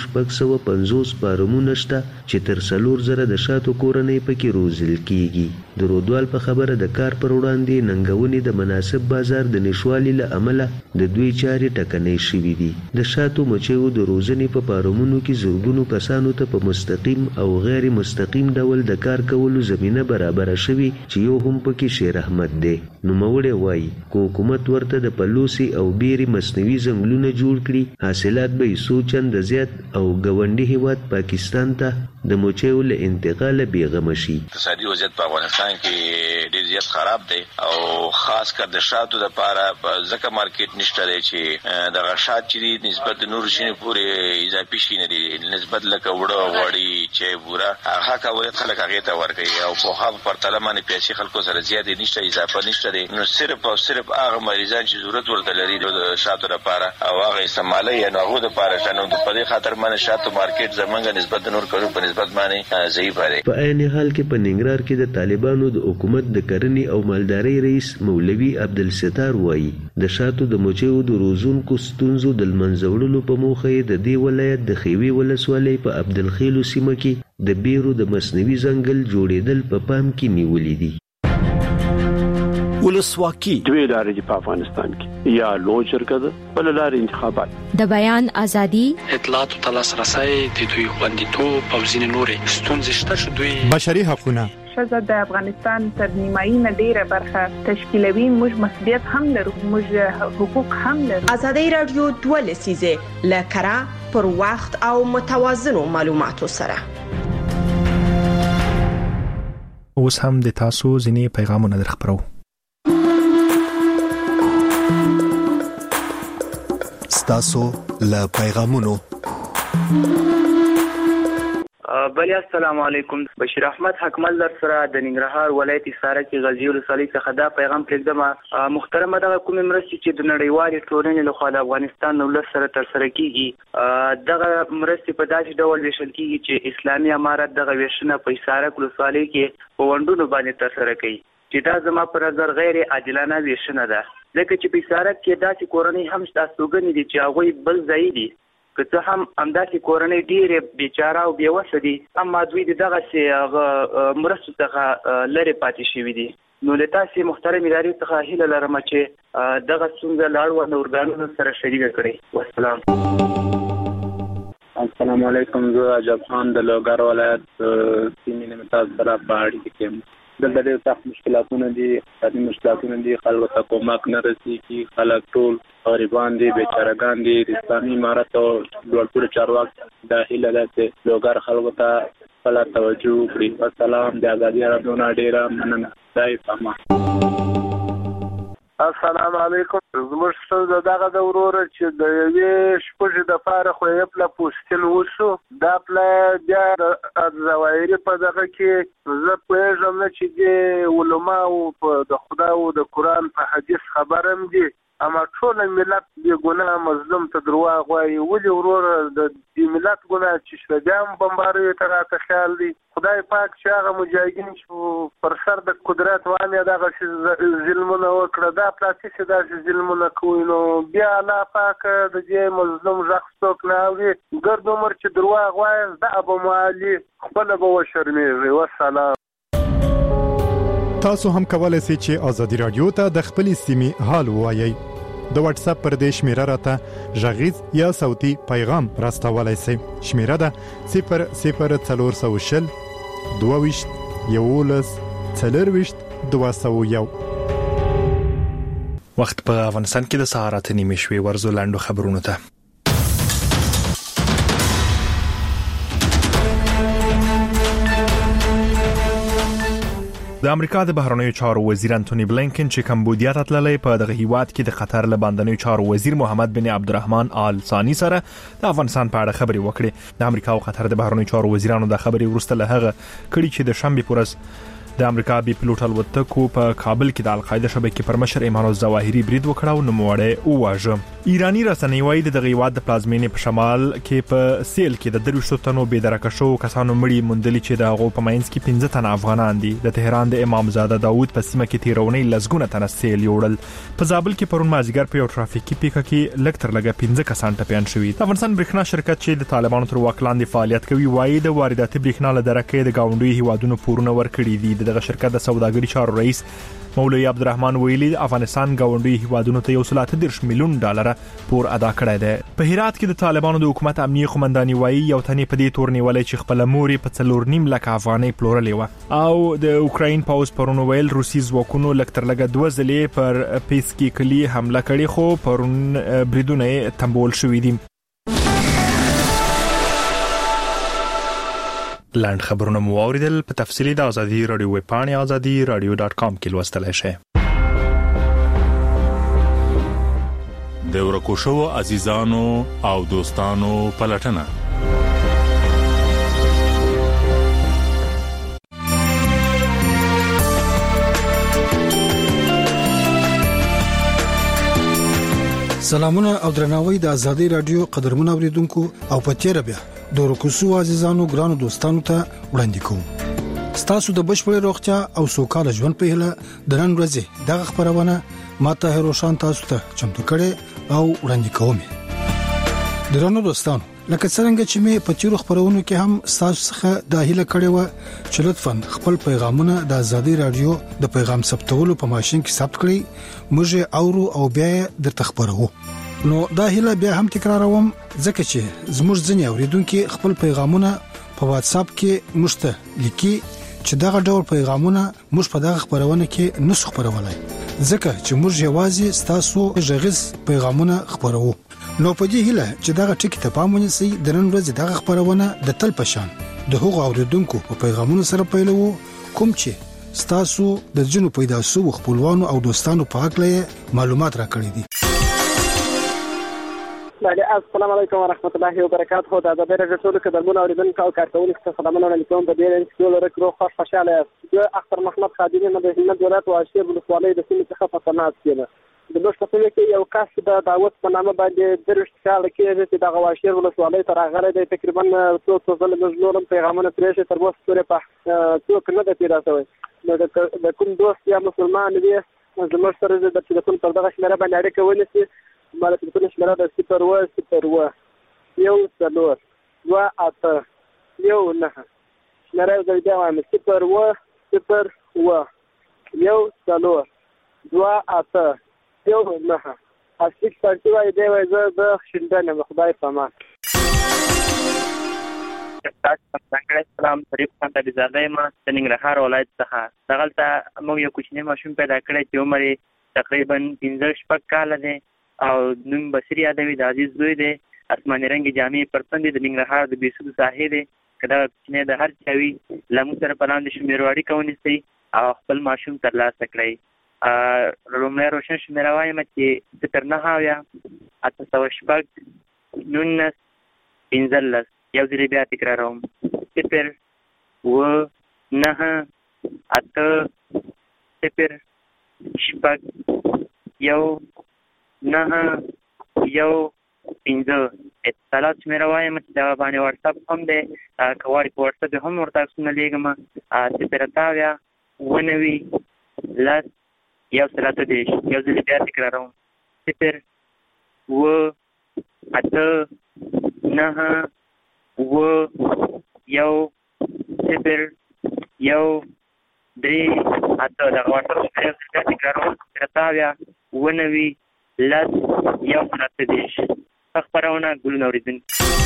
650 فارمونه شته چې تر 4000 د شاتو کورنۍ پکې روزل کیږي. د رودوال په خبره د کار پر وړاندې ننګونې د مناسب بازار د نشوالي له امله د دوی چارې ټکنۍ شوې دي. د شاتو مچیو د روزنې په فارمونو کې زرګونو کسانو ته په مستقیم او غیر مستقیم ډول د کار کولو زمينه برابر شوي چې یو هم پکې شیر احمد دی. نو موړې وایي کو حکومت ورته د پلوسی او بیري مصنوعي ځنګلونه جوړ کړي حاصلات به یې سوچند زیات او ګاونډي هیواد پاکستان ته د مچیو له انتقال بیغمه شي. اقتصادي وضعیت په افغانستان کې ډیر زیات خراب دی او خاص کر د شاتو لپاره ځکه مارکیټ نشته دی چې د غشات چې نسبت نور شینه پورې اضافي شینه دی نسبت لکه وړو وړي چې بورا هغه کاوه خلک هغه ته ورګي او په هغه پر تلمانه پیسې خلکو سره زیات نشته اضافه نشته دی. نو صرف او صرف هغه مریضان چې ضرورت ورته لري د شاتو لپاره او هغه استعمالي یا هغه لپاره شنو په دې خاطر باندې شاتو مارکیټ زمونږ نسبت نور کړو په نسبت باندې ضعیف دی. په عین حال کې په ننګرهار کې د طالبانو د حکومت د کرنې او مالدارۍ رئیس مولوي عبدالستار وایي د شاتو د مچیو د روزونکو ستونزو د منځوړلو په موخه د دې ولایت د خیوي ولسوالۍ په عبدالخیلو سیمه کې د بیرو د مصنوعي ځنګل جوړېدل په پام کې نیولې دي. ولسواکي دوی لارې دي په افغانستان کې یا لوی جرګه ده بل لارې انتخابات د بیان ازادي اطلاعات او لاسرسي د دوی خوندیتوب او ځینې نورې ستونزې شته چې دوی بشري حقوقونه شزه د افغانستان تر نیمایي نه ډیره برخه تشکیلوي موږ مسؤلیت هم لرو موږ حقوق هم لرو. ازادي رادیو 12 لکرا پر وخت او متوازنو معلوماتو سره اوس هم د تاسو ځینې پیغامونه درخبرو. تاسو له پیغامونو بلی السلام علیکم. بشیر احمد حکمل در سره د ننګرهار ولایت ساره کې غزي ولسوالۍ څخه دا پیغام پرېږدم. محترمه دغه کومې مرستې چې د نړیوالې ټولنې لخوا د افغانستان د ولس سره ترسره کیږي دغه مرستې په داسې ډول ویشل کیږي چې اسلامي امارت دغه ویشنه په ساره ولسوالۍ کې په وندونو باندې ترسره کوي چې دا زما په نظر غیر عادلانه ویشنه ده. ځکه چې په ساره کې داسې کورنۍ هم شته ستوګنې دي چې هغوی بل ځای دي که څه هم همداسې کورنۍ ډېرې بیچاره او بېوسه دي اما دوی د دغسې مرستو څخه لرې پاتې شوي دي. نو له تاسې محترم ادارې څخه هیله لرم چې دغه ستونزه له اړونده ارګانونو سره شریکه کړئ. والسلام. السلام علیکم. زه عجب خان د لوګر ولایت سیمې نه تاسو سره په اړیکه کې یم. دلته ډېر سخت مشکلاتونه دي اقتصادي مشکلاتونه دي خلکو ته کومک نه رسېږي خلک ټول غریبان دي بیچارهګان دي. د اسلامي امارت او لوړپوړي چارواکو دا هیله ده چې لوګر خلکو ته خپله توجه وکړي. والسلام. د ازادي رادیو نه ډېره مننه. خدای پامان. السلام علیکم. زموږ څنګه دغه د ورور چې د یوې شپږې د پاره خو یې پلا پوسټین وشو دا پلا بیا ظواهري په دغه کې زه پوهېږم نه چې د علماو په د خدا او د قرآن په حدیث خبرم دي اما ټول ملت د ګناه مظلوم ته درواغ وایي ولې ورور د ملت ګناه چې شرجام بمباروي ته راته خیال دی خدای پاک چې هغه مجاهدین چې پر سر د قدرت وانه دغه ظلمونه وکړه دا پلاسي چې دا ظلمونه کوي نو بیا الله پاک د دې مظلوم شخص څوک نه اوري ګرد عمر چې درواغ وایي دا ابو معالی خپل به وشرمېږي. والسلام. تاسو هم کولای شئ چې ازادي رادیو ته د خپل سیمې حال ووایي. د واتس اپ پر دې شمیره راته ژغیز یا صوتي پیغام راستولای شئ. شمیره ده 00420 22 11 40 201. وخت په افغانستان کې د سهار اته نیمې شوي ورزو لاندو خبرونه ته. د امریکا د بهرنیو چارو وزیر انټونی بلینکن چې کمبودیا ته تللی په دغه هیواد کې د قطر له باندنیو چارو وزیر محمد بن عبدالرحمن آل ثانی سره د افغانستان په اړه خبرې وکړې. د امریکا او قطر د بهرنیو چارو وزیرانو د خبرې وروسته له هغه کړي چې د شنبه پورز د امریکا بي پلوټ الوتکو په کابل کې د القاعده شبکې پر مشر ایمان الظواهری برید وکړ او نوموړی وواژه. ایرانی رسنۍ وايي د هیواد د پلازمینې په شمال کې په سیل کې د 23 تنو بېدرکه شو کسانو مړي موندلي چې د هغو په مینځ کې 15 تنه افغانان دي. د تهران د امامزاده داوود په سیمه کې تیرونی لزګونه تنه سیل یوړل. په زابل کې پرون مازیګر په یو ټرافیکي پیښه کې لکټر لګه 15 کسان ټپيان شوي. د افغانستان برېښنا شرکت چې د طالبانو تر واک لاندې فعالیت کوي وايي د وارداتي برېښنا له درکې د گاونډي هیوادونو پورونه ورکړي دي. دغه شرکت د سوداګري چارو رئیس مولوی عبدالرحمن ویلي افغانستان گاونډي هیوادونو ته 130 میلیون ډالر پور ادا کړی دی. په هرات کې د طالبانو د حکومت امنیه قومنداني وايي یو تنې په دې تور نیولې چې خپل موري په 4.5 لک افغانۍ پلورلې و او د اوکراین پاوز پرون ویل روسي ځواکونو لکټر لګه 2 ځلې پر پیسکی کلی حمله کړې خو پرون بریدونه تنبول شوې دي. لاند خبرونه مو اوریدل په تفصیلی د ازادي رادیو ویب پاڼه azadi.radio.com کې لوستلای شئ. د ورکو شو عزیزانو او دوستانو پلټنه سلامونه او درناوی د ازادي رادیو قدرمن اوریدونکو او پچیر بیا د ورکوسو عزیزانو ګرانو دوستانو ته وړاندې کوم. ستاسو د بشپړ روغتیا او سوکاله ژوند په هیله د نن ورځې دغه خبرونه ماته هروشان تاسو ته چمتو کړي او وړاندې کوم. درنو دوستانو لکه څنګه چې مې په تیرو خبرونو کې هم تاسو څخه د هیله کړې و چې لطفاً خپل پیغامونه د ازادي رادیو د پیغام ثبتولو په ماشين کې ثبت کړئ موږ اورو او بیا د تخبرو. نو دا هیله بیا هم تکراروم ځکه چې زموږ ځنې اوریدونکو خپل پیغامونه په واتس اپ کې مشته لیکي چې دغه ډول پیغامونه موږ په دغه خبرونه کې نسخ خبرولای ځکه چې موږ یوازې تاسو ژغز پیغامونه خبرو. نو په دې هیله چې دغه ټکی ته پام ونیسئ د نن ورځې دغه خبرونه د تل پشان د هغو اوریدونکو په پیغامونو سره پیلوو کوم چې تاسو د جنو پیدا سو خپلوانو او دوستانو په حق له معلومات راکړي دي. السلام علیکم ورحمت الله وبرکاته. دا د بیرغ ټولو کډرمن اوریدونکو او کارکونکو ته سلامونه علیکم. په دې رنګ کې لري کړو خوشاله یو اختر محمد خادمي نه د هند ولایت او اشیر ولسوالۍ د سیمې څخه په تناس کې د بشپړ کې یو کس د دعوت په نامه باندې درشت کال کې چې د غواشیر ولسوالۍ تر هغه د تقریبا څو ځله مجلورم پیغامونه پرېښه تر اوسه پورې په څوک نه د پیدا شوی د کوم دوست یا مسلمان دی زموږ سره د ټلیفون پر دغه شمیره باندې اړیکه ونیسي. مال ټلیفون شمیره د 0 یو څلور 2 8 یو نه شمیره د دې وایم 0 یو څلور 2 8 یو نه اصلي پارتي وای دی وای زه د شندنه خدای پامان. السلام شریف خان د زاده ما د ننګرهار ولایت څخه دغلته موږ یو کوچنی ماشوم پیدا کړی چې عمر تقریبا 15 کال دی او نوم بصری ادمي د عزیز زوی دی. اسماني رنګ جامې پرتندې د ننګرهار د بیسود ساحې دی کدا چې د هر چاوي لمو سره پلاند شمیروړی کوونی سي او خپل ماشوم ترلاسه کړی. لومړی روشن شمېره وایم چې 0.9 19 15 یو ځل بیا تکراروم 0 9 8 0 شپږ یو 9 یو 15 اتصالات شمېره وایم چې دغه باندې واتساپ هم دی که غواړي په واتساپ هم ورته عکسونه لیږم 0 10 یو 30 یو ځل بیا تکراروم 0 8 9 یو 0 یو 3 8 دغه واتساپ شمېره بیا تکراروم 0 یو 30 خبرونه ګلونه اوریدونکي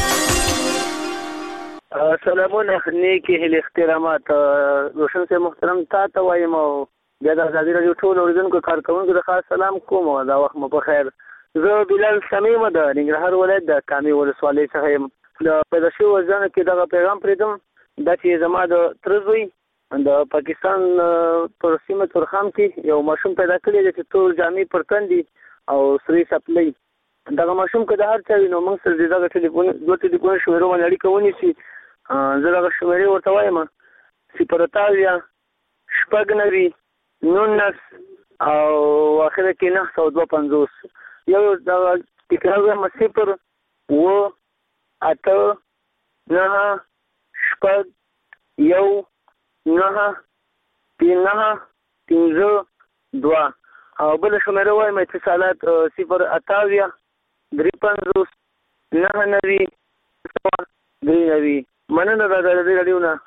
سلامونه نیکی هیله احترامات روشن صاحب محترم تا وایم او بیا د ازادي راډیو ټول اوریدونکو کارکوونکو د خاص سلام کوم دا وخت مو په خیر زه بلال سمیم د ننګرهار ولایت د کامي ولسوالۍ څخه یم د پیدا شوي ځان کې دغه پیغام پرېږدم دا چې زما د تره زوی د پاکستان پر سیمه تورخم کې یو ماشوم پیدا کړی دی چې تور جامې پر تندي او سرې سپلۍ دغه ماشوم که د هر چا وي نو موږ سره دغه ټلیفون دوه ټلیفون شمېرو باندې اړیکه ونیسي زه دغه شمېرې ورته وایم 0 19 او اخره کې 952 یو دغه تکرار وایم 0 8 9 یو 9 2 او بل شمېره وایم اتصالات 0 8 53 99 مننه د ازادي راډیو نه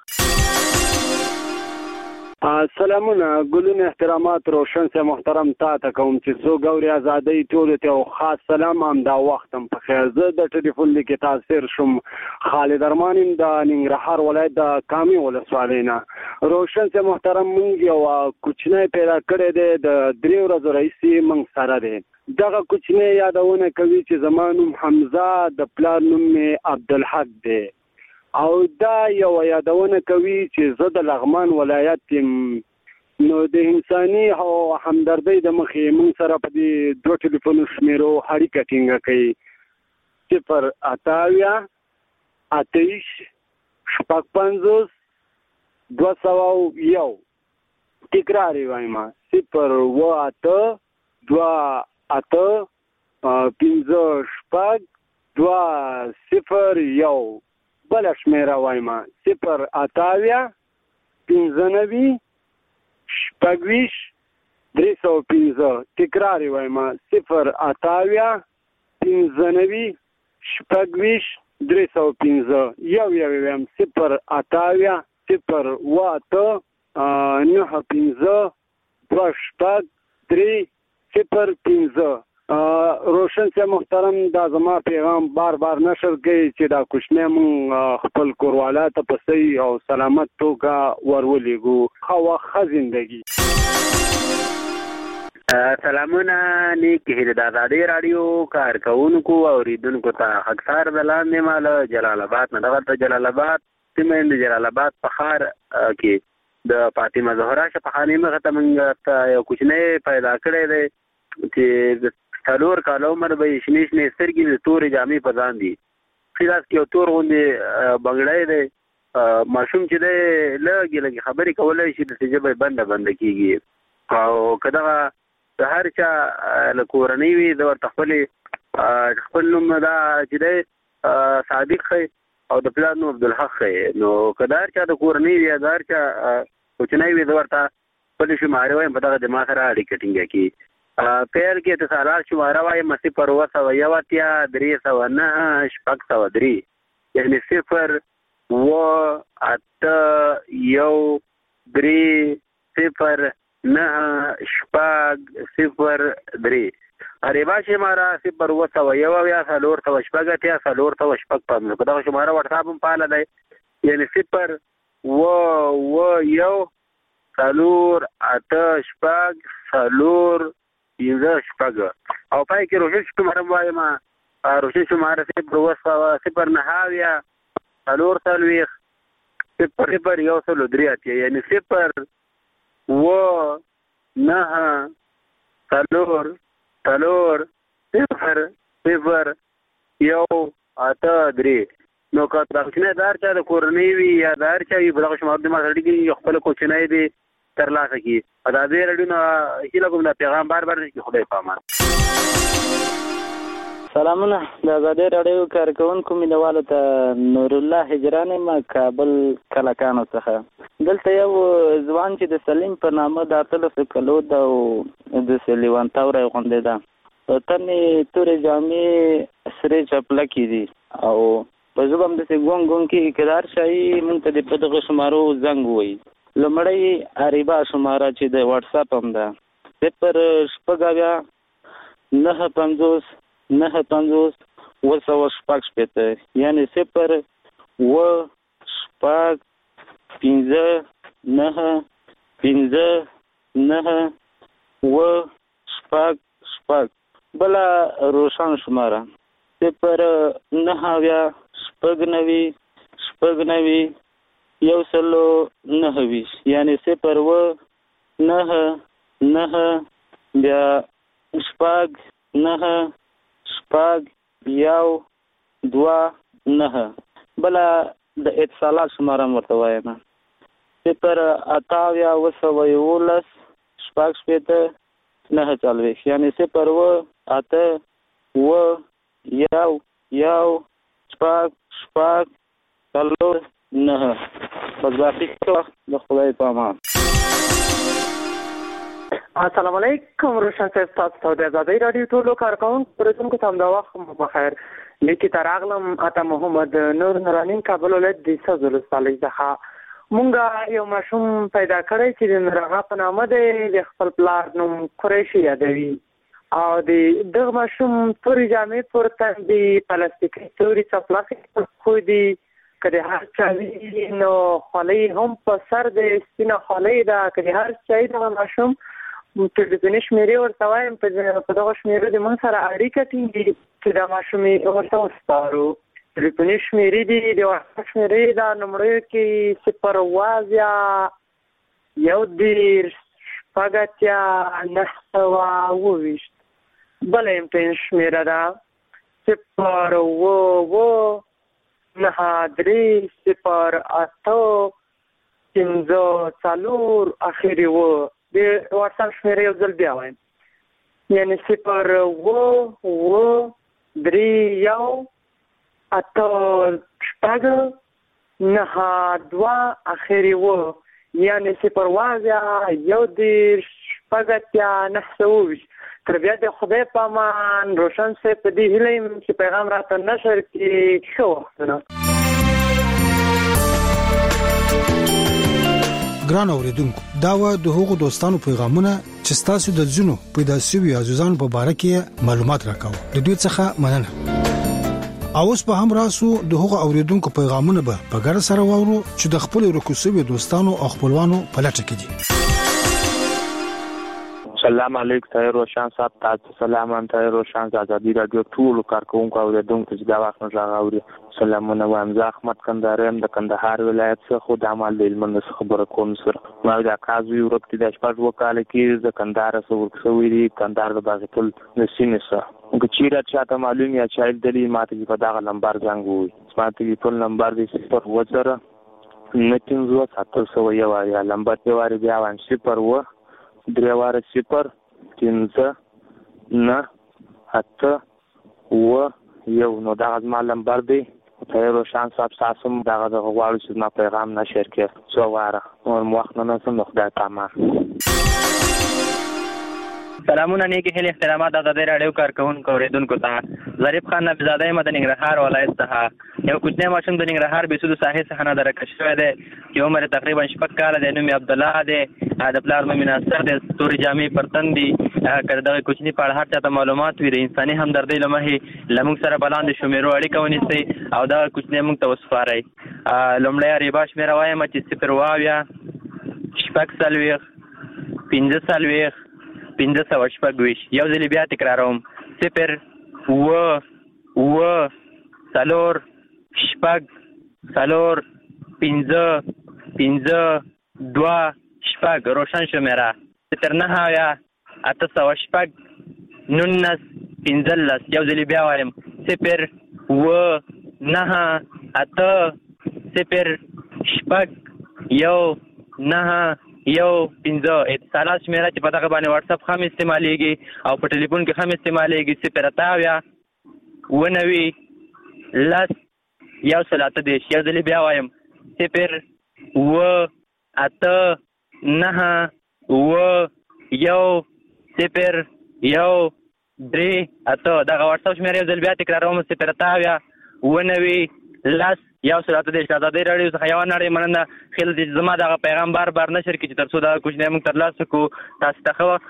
سلامونه ګلونه احترامات روشن صاحب محترم تا ته کوم چې څو ګوري ازادۍ ټول ته او خاص سلام هم دا وختم په خیر زه د ټلیفون لیکي تاثیر شم خالد ارمانیم د ننګرهار ولایت د کامي ولسوالۍ نه روشن صاحب محترم مونږ یو کوچنی پیدا کړی دی د 3 ورځو راهیسې مونږ سره دی دغه کوچنی یادونه کوي چې زما نوم حمزه د پلار نوم مې عبدالحق دی او دا یو یادونه کوي چې زه د لغمان ولایت نو د انساني او همدردۍ د مخې موږ سره په دې دوه ټلیفون شمېرو اړیکه ټینګه کوي 0 28 55 201 تکرار یې وایم 0 8 2 1 بل شمېره وایم 0 8 15 315 تکرار یې وایم 0 8 15 315 یو وایم 0 8 0 روشن صاحب محترم دا زما پیغام بار نشر کوي چې دا کوچنی مون خپل کورواله ته په صحیح او سلامت توګه ورولېږو ښه زندګي سلامونه نیکی هیله د ازادي راډیو کارکوونکو او اوریدونکو ته اکثر د لاندې مال جلال آباد نه دغه جلال آباد سیمه د جلال آباد په ښار کې د فاطمه زهرا شفاخاني مخه ته موږ یو کوچنی پیدا کړی دی چې څلور کاله عمر به شنې سترګې د تورې جامې په ځان دي خلاص کې یو تور غوندې بنګړی دی ماشوم چې دی لږې خبرې کولی شي د ژبه بنده کېږي او که دغه د هر چا له کورنۍ وي د ورته خپل نوم دا چې دی صادق ښی او د پلار نوم عبدالحق ښی نو که د هر چا د کورنۍ وي یا د هر چا کوچنی وي د ورته خپلې شمارې وایم په دغه د ما سره اړیکه ټینګه کړي پیل کې اتصالات شماره وایم 0 309 603 یعنی 0 8 1 3 0 9 اریبا شماره 0 1 یا 4 شپږ یا 4 شپږ په دغه شماره واتساپ هم پاله دی یعنی 0 1 4 8 شپږ 4 شپږ او پای کې روشن شماره وایم روشن شماره 0 9 یا 4 0 یعنی 0 9 تلور 0 1 8 3 نو که دغه دار چا د کورنۍ وي یا دار چا وي بلغه شمار د ماټړي کې خپل کوچنۍ دي تر لاسه کی دا دې رډونه هیله کوم د پیغام بار کې خدای پامان. سلامونه د آزادۍ راډیو کارکونکو مینوالو ته نور الله هجراني ما کابل کلکانو څخه دلته یو ځوان چې د سلیم په نامه د 13 کلو د سلیوان تاوري غونډه ده تنې تورې جامې سره چپلکی دي او په زبم د ګون کې کدار شای مونږ ته د پدغه شمارو زنګ وای لمړی اریبا شماره چې د واتس اپ هم ده 0 950 950 یعنی 0 و شپږ 15 9 و شپږ بلا روشن شماره 0 9 شپږ 129 یعنی 0 و 9 بیا شپږ 9 شپږ 1 2 9 بلا د اتصالات شماره ورته وایم 0 8 وسویولس شپږ 9 یعنی 0 و 8 و 1 شپږ 9 بس باقي د خدای په امان. السلام علیکم روشن صاحب تاسو د آزادۍ راډیو ټولو کارکونکو پرېدونکو ته د وخت بخیر لیکي تراغلم اته محمد نور نورانی کابل ولایت د سزل صالح څخه مونږه یو ماشوم پیدا کړی چې د نورغه په نامه د خپل پلار نوم قریشي یادوي او د دغه ماشوم توري جامې پورته دی پلاستیکي توري چپلکه خو دی کله هر چا نو خولۍ هم په سر د سپینه خولۍ دا کله هر چا د ماشوم ټلیفوني شمیرې ورته وایم په دغه شمیرې د مون سره اړیکه ټینګي چې دا ماشوم ورته وسپارو ټلیفوني شمیرې دي د واتساپ شمیرې دا نمبر کې 0 وازیا یو دیر شپږتیا 920 بل هم پین شمیره ده 0 و 9 3 0 8 5 اخیری و د واتساپ شمیره یو ځل بیا وایم یعنی 0 و 3 8 شپږ 9 2 اخیری و یعنی 0 وازیا یو دیر شپږتیا 920 تر بیا د خدای په امان روشن صاحب په دې هیله یم چې پیغام راته نشر کړي ښه وختونه. ګران اوریدونکو دا و د هغو دوستانو پیغامونه چې تاسو د ځینو پیدا شوی عزیزانو په باره کې معلومات راکاو د دوی څخه مننه. اوس په هم راسو د هغو اوریدونکو پیغامونه به په ګر سره وورو چې د خپل رکوسوي دوستانو او خپلوانو په لټه کې دي. سلام علیکم طاهر روشن صاحب تاسو سلام طاهر روشن آزادۍ راډیو ټول کارکونکو او دونکو چې دا وخت نه راغوري سلامونه وایم زه احمد کندهارم د کندهار ولایت څخه د عمل د علم خبره کوم سره ما دا کازوی ورته د شپږ وکاله کې د کندهار سره ورکسوي دي کندهار د باغتل د سینې سره چیرې چاته معلوم یا چایل دلی ماته په دغه نمبر زنګ وي ماته په نمبر دی 0 وزره 9 یا نمبر په واره بیا 0 و 3 واره 0 5 9 8 و یو نو دا غزما نمبر دی طاهر روشن صاحب تاسو دغه غواړم چې ما پیغام نشر کړم څو واره او موخت نه سم خدای پامان. سلامونه نیکی هیله احترامات آزادۍ راډیو کارکونکو اوریدونکو ته ظریف خان نبیزاده مدن ننګرهار ولایت څخه یو کوچنی ماشوم د ننګرهار بيسود ساحې څخه نه درکه شوی دی چې عمر تقریبا 6 کال دی نوم عبدالله دی د پلار مې ناصر دی توري جامې پرتن دي کله دغه کوچنی په اړه هر چاته معلومات وي د انساني همدردۍ لمحې لمونږ سره بلاندې شمیرو اړیکه ونیسئ او دا کوچنی موږ ته وسپارئ. لومړی ریبا شمیره وایم چې 0 واویا شپږ 40 15 یو ځل بیا تکراروم 0 و 4 شپږ 15 2 شپږ روشن شمیره 0 9 806 19 15 یو ځل بیا وایم 0 9 8 0 6 1 9 1 15 اتصالات شمیره چې په دغه باندې واتس اپ هم استعمالېږي او په ټلیفون کې هم استعمالېږي 0 یو سلاته دیش یو ځل بیا وایم 0 8 9 1 0 1 3 8 دغه واتس اپ شمیره یو ځل بیا تکراروم 0 9 یو سلاته دیش د دې راډیو څخه یو نړۍ مننه خل دې زما دغه پیغام بار نشر کړي چې ترڅو دا کوچنی موږ ترلاسه کو تاسو ته خو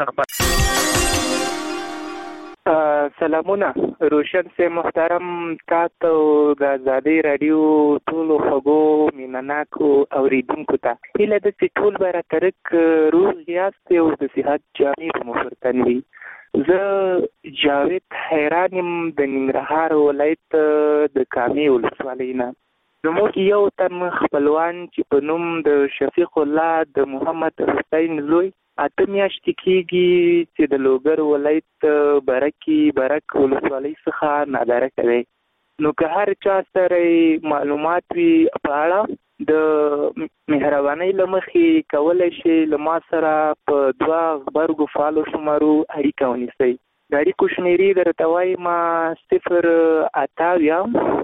سلامونه روشن سے محترم تاسو د آزادۍ رادیو ټول خوږو مینناکو اوریدونکو ته هیله ده چې ټول به راترک روغ یاست او د صحت جامې به مو ورتن وي. زه جاوید حیران یم د ننګرهار ولایت د کامې ولسوالۍ نه. زموږ یو تن خپلوان چې په نوم د شفیق الله د محمد حسین زوی 8 میاشتې کېږي چې د لوګر ولایت برک ولسوالۍ څخه ناداره کوي. نو که هر چا سره معلومات وي په اړه د مهربانۍ له مخې کولی شي له ما سره په 2 غبرګو فعالو شمارو اړیکه ونیسئ. د اړیکو شمېرې درته وایم 0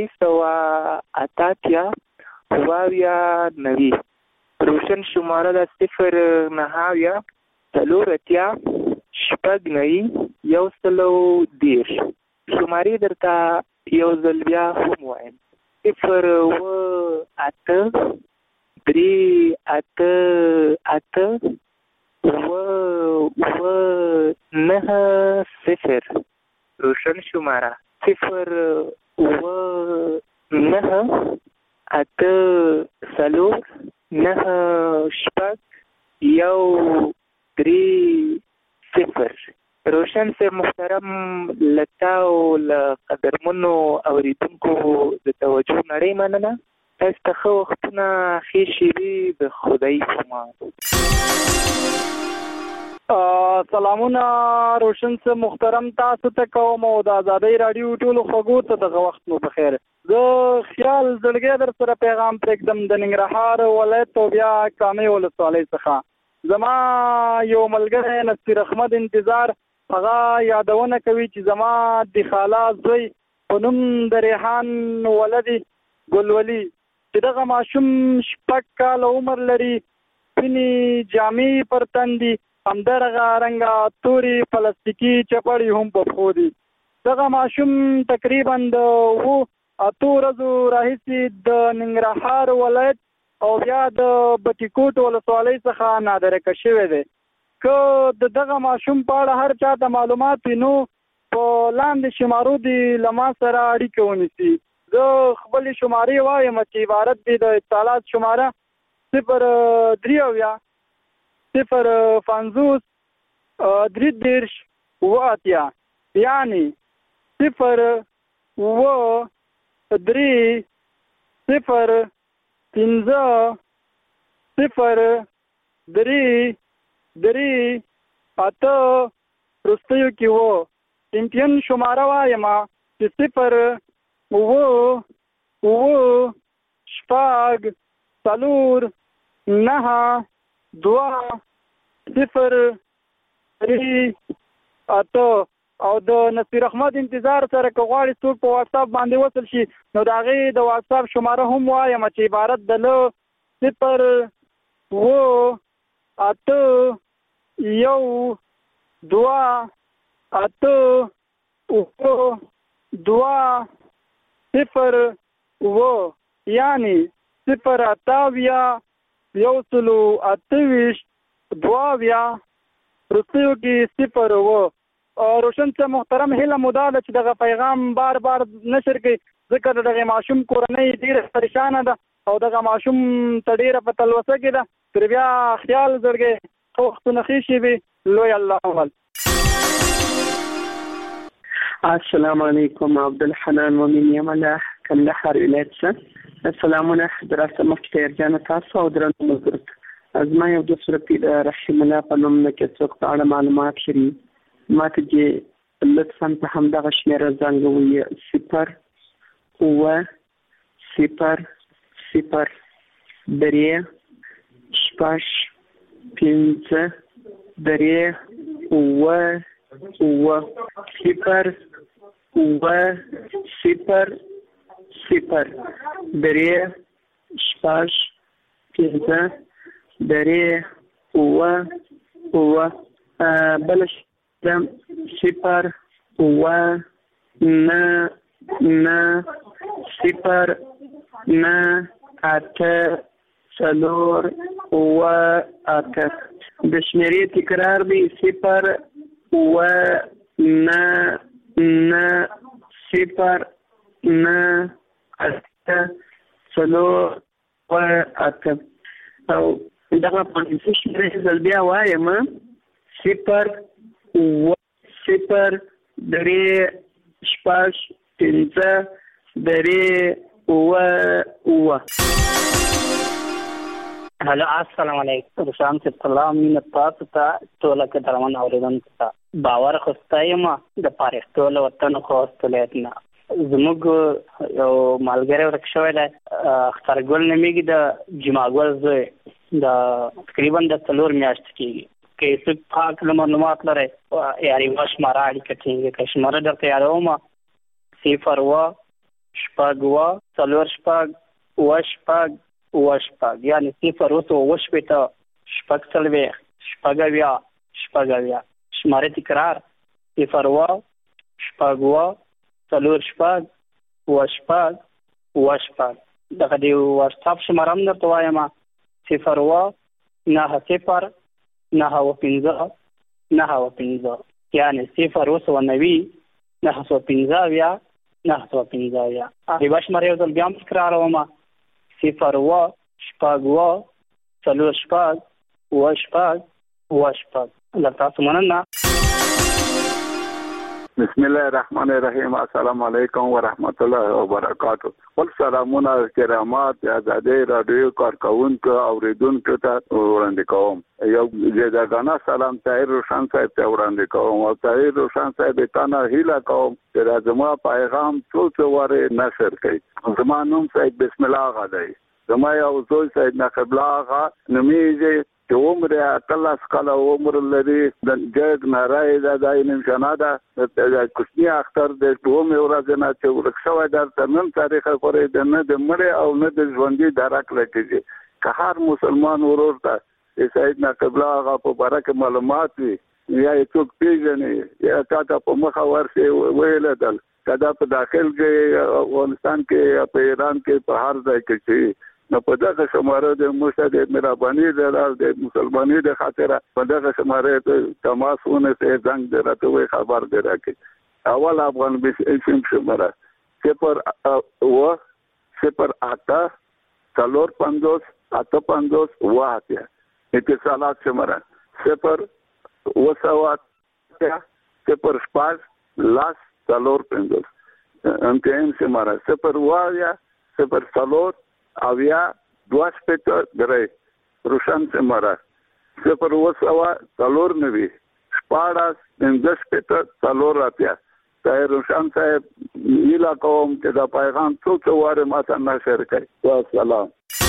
388 90 روشن شماره د 0 9 110 شمارې درته یو ځل بیا هم وایم 0 8 9 روشن شماره 0 9 8 9 شپږ 1 3 روشن سے محترم لتا او قدرمنو اوریدونکو د توجه نړۍ مننه. تاسو ته ښه وختونه ښې شېبې د خدای پامان. سلامونه روشن سے محترم تاسو ته کوم او د آزادۍ رادیو ټولو خوږو ته دغه وخت مو بخیر. زه خیال زړګی در سره پیغام پرېږدم د ننګرهار ولایت او بیا کامې ولسوالۍ څخه. زما یو ملګری نصیر احمد انتظار هغه یادونه کوي چې زما د خاله زوی په نوم د ریحان ولدي ګلولي چې دغه ماشوم 6 کاله عمر لري، سپینې جامې پر تن دي، همدغه رنګه تورې پلاستیکي چپړې هم په پښو دي. دغه ماشوم تقریبا د 8 ورځو راهیسې د ننګرهار ولایت او بیا د بټي کوټ ولسوالۍ څخه نادرکه شوی دی. که دغه ماشوم په اړه هر چا ته معلومات وي نو په لاندې شمارو دي له ما سره اړیکه ونیسي. زه خپلې شمارې وایم چې عبارت دي د اتصالات شماره 0 3 0 50 3 یعنی 0 3 0 15 0 3 8 رستیو کې وو. چمپیون شماره وایم چې 0 شپږ 4 9 2 0 3 8 او د نصیر احمد انتظار سره که غواړي څوک په واتس اپ باندې وصل شي نو د هغې د واتس اپ شماره هم وایم چې عبارت د 0 8 1 2 8 2 0 یعنی 0 8 1 رستیو کې 0 روشن سے محترم هیله مودا ده چې دغه پیغام بار نشر کړي ځکه دغه ماشوم کورنۍ ډیره پریشانه ده او دغه ماشوم ته ډیره په تلوسه کې ده. تر بیا خیال زړګی وختونه ښې شېبې لوی الله اول. السلام علیکم عبدالحنان مومن یم له کندهار ولایت څخه. سلامونه دراسته مفتي جان تاسو او درنو ملګرو زما یو دوست رحیم الله په نوم نه کې څوک په اړه معلومات لري ماته چې لطفا په همدغه شمیره زنګ ووهي 0 د شمیرې تکرار دی 0 او دغه په شمیرې ځل بیا وایم 0 هلو السلام علیکم رشان صاحب سلام مینه تاسو ته ټول قدرمن اوریدونکو ته باور خوستایم د پاریختو له وطن خوست ولایتنا زموږ یو مالګری ورک شوی دی اخترګل نومیږي د جماګل زوی د تقریبا د 4 میاشتې کېږي که څوک پاک معلومات لري یاري شماره اړیکه ټینګه کړئ شماره درته یادوم 0 یعنی 0 شماره تکرار 0 دغه دی واتساپ شماره هم درته وایم 0 9 یعنی 0 هیبه شماره یو ځل بیا هم تکراروم 0 له تاسو مننه. بسم الله الرحمن الرحیم. السلام علیکم ورحمت الله وبرکاتہ. ول سلامونه کرامات آزادۍ رادیو کارکونکو اوریدونکو ته وړاندې کوم. یو جداګانه سلام طاهر روشن صاحب ته وړاندې کوم او طاهر روشن صاحب ته نه هیله کوم چې زما پیغام څو واره نشر کړي. زما نوم صاحب بسم الله غدای. زما یو زوی صاحب نقبل آغا نمیږي چې عمر اتلس کاله عمر لري د جګ نارای د نمشانه ده د کوچني اختر د دوم ورځ نه چې ورښوي درته نن تاریخ پورې د نه د مړ او نه د ژوندۍ درک لکېږي که هر مسلمان ورور ته سید نقبل آغا په برکه معلومات وي یا څوک پیژني یا تا په مخه ورسي ویل دل کدا په داخل کې افغانستان کې په ایران کې په هر ځای کې نو په دغه شماره د مشهد مهرباني د مسلمانۍ د خاطر په دغه شماره ته تماسونه ته زنګ درته وي خبر درکې اول افغان بسم شماره 0 اتصالات شماره 0 امتحان شماره 0 اویا 2 روشن شماره 0 نوی شپاړس 4 طاهر روشن صاحب ایله کوم چې دا پیغام څو واره ماته نشر کړي. والسلام.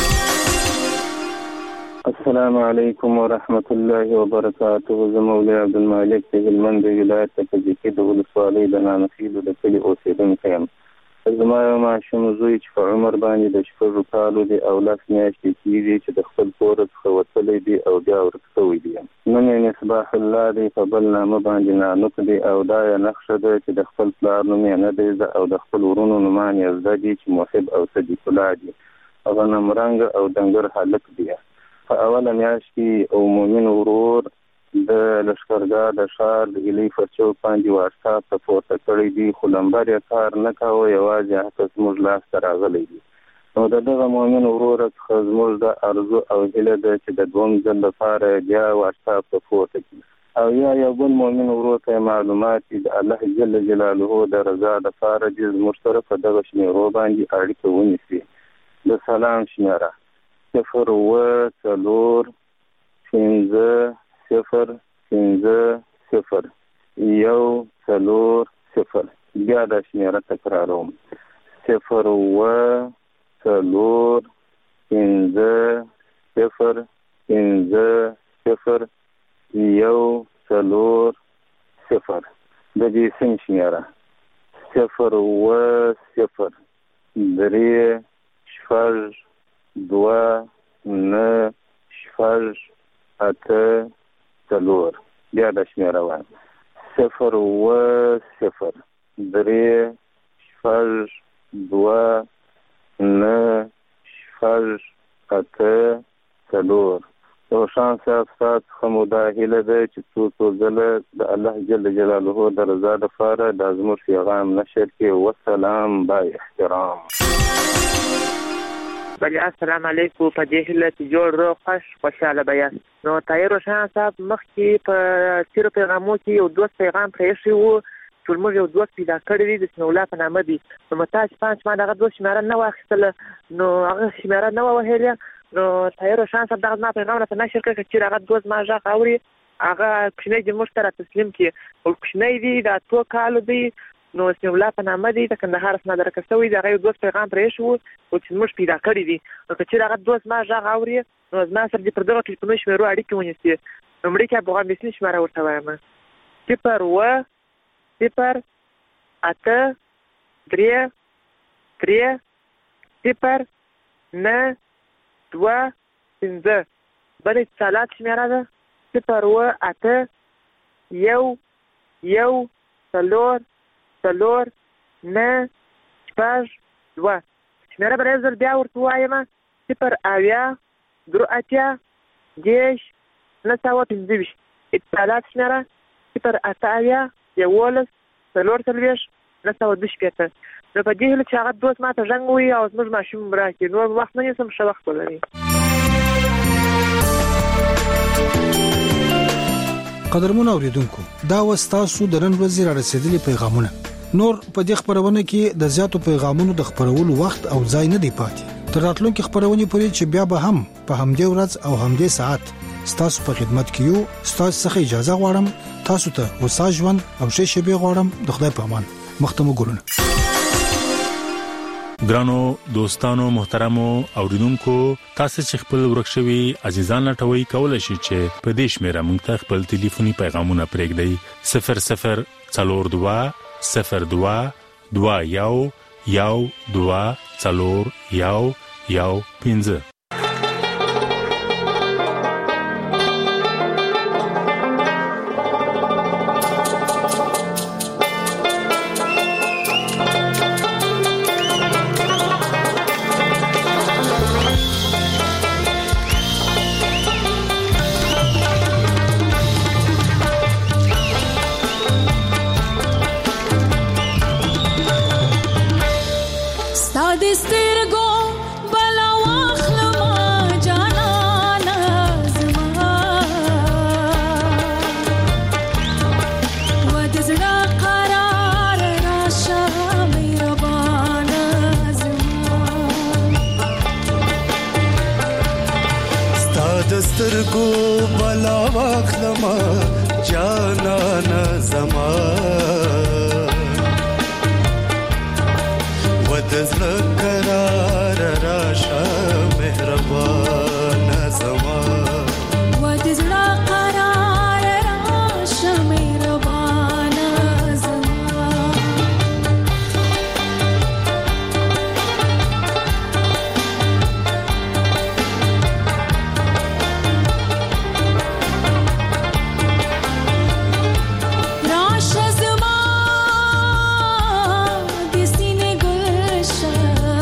السلام علیکم ورحمت الله وبرکاته. زه مولوی عبدالمالک د هلمند ولایت څخه د ولسوالۍ د نانخیلو د کلي اوسېدونکی یم. زما یو ماشوم زوی چې په عمر باندې د 6 کالو دی او 10 میاشتې کېږي چې د خپل کور څخه وتلی دی او بیا ورک شوی دی. نوم یې مصباح الله دی، په بل نامه باندې نانوک دی او دا یې نښه ده چې د خپل پلار نوم یې نه دی او د خپل ورونو نومان یې زده دي چې محب او صدیق الله دي. غنم رنګ او ډنګر هلک دی. په اوله میاشت کې مومن ورور د لښکرګاه د ښار د هیلۍ پر چوک باندې واتساپ ته پورته کړی دی، خو نمبر یې کار نه کوه، یوازې هغه زموږ لاس ته راغلی دی. نو د دغه مؤمن ورور څخه زموږ د ارزو او هیله ده چې د دوم ځل لپاره بیا واتساپ ته پورته کړي او یا یو بل مؤمن ورور ته معلومات د الله جل جلاله د رضا لپاره چې زموږ سره په دغه شمیرو باندې اړیکه ونیسي. د سلام شمیره 0 4 بیا د شمیره تکراروم 0 د دې سم شمیره 0 بیا د شمیره وایم 0 روشان صاحب څخه مو دا هیله ده چې څو ځله د الله جل جلاله د رضا لپاره د زموږ پیغام نشر کړي. والسلام با احترام. بله السلام علیکم. په دې هیله چې جوړ روغ خوشاله به یاست. نو طاهر روشن صاحب مخکې په تیرو پیغامو کې یو دوست پیغام پرېښی و چې موږ یو دوست پیدا کړی دی د سنولا په نامه دی. نو متاج پانچ ما دغه دوست شمیره نه واخیستله، نو هغه شمیره نه ووهلې. نو طاهر روشن صاحب دغه زما پیغام راته نشر کړی چې هغه دوست ما غږ اوري، هغه کوچنی دی موږ ته را تسلیم کړي. او کوچنی دی د 2 کالو دی، نو سنولا په نامه دی، د کندهار څخه درکه شوی دی. هغه یو دوست پیغام پرېښی و چې موږ پیدا کړی دی. نو که چېرې هغه دوست ما غږ اوري نو زما سره دې پر دغه ټلیفوني شمیرو اړیکې ونیسي. لومړی کې افغانستان شماره ورته وایم 0 بل اتصالات شمیره ده 0 شمیره برای زر بیا ورته وایم 0 اتصالات شمیره 0 نو په دې هیله چې هغه دوست ما ته زنګ ووهي او زموږ ماشوم راکړي. نور وخت نه نیسم، ښه وخت ولرئ. قدرمن اوریدونکو، دا و ستاسو د نن ورځې را رسېدلي پیغامونه. نور په دې خبرونه کې د زیاتو پیغامونو د خبرولو وخت او ځای نه دی پاتې. تر راتلونکي خبرونې پورې چې بیا به هم په همدې ورځ او همدې ساعت ستاسو په خدمت کې یو. ستاسو څخه اجازه غواړم تاسو ته وسا ژوند او ښه شپه غواړم. د خدای په امان. مختمو ګورونه. ګرانو دوستانو محترمو اوریدونکو، تاسو چې خپل ورکشوي عزیزان لټوي کولای شئ چې په دې شمیره موږ ته خپل ټلیفوني پیغامونه پرېږدئ 0042 02 21 12 سترګو بلا واخلما جانان زما ودزړه قرار راشه مهربان زما ودزړه قرار راشه مهربان زما راشه زما د سینې ګلشه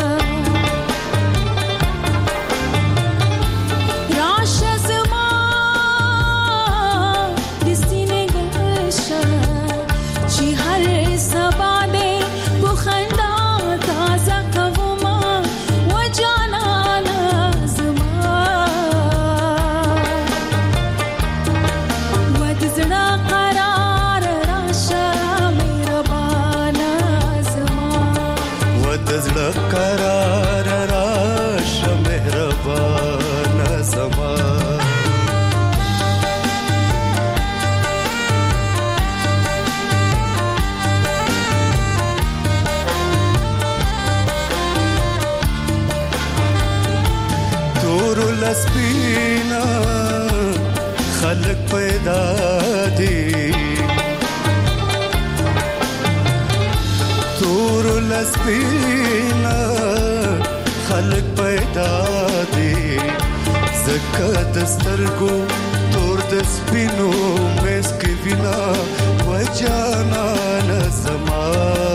خلق پیدا دي تور لسپینا خلق پیدا دي زکه دسترګو تور د سپینو مسک وینا وجانا نزما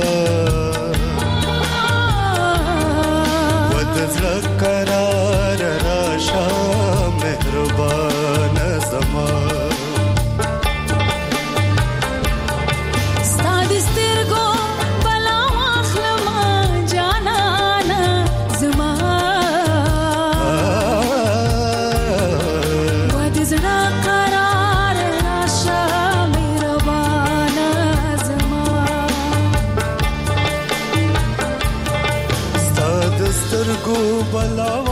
ودزړه قرار راشه مهربان زما ستادسترګو بلا واخلما جانانا زما ودزړه قرار راشه مهربان زما ستادسترګو بلا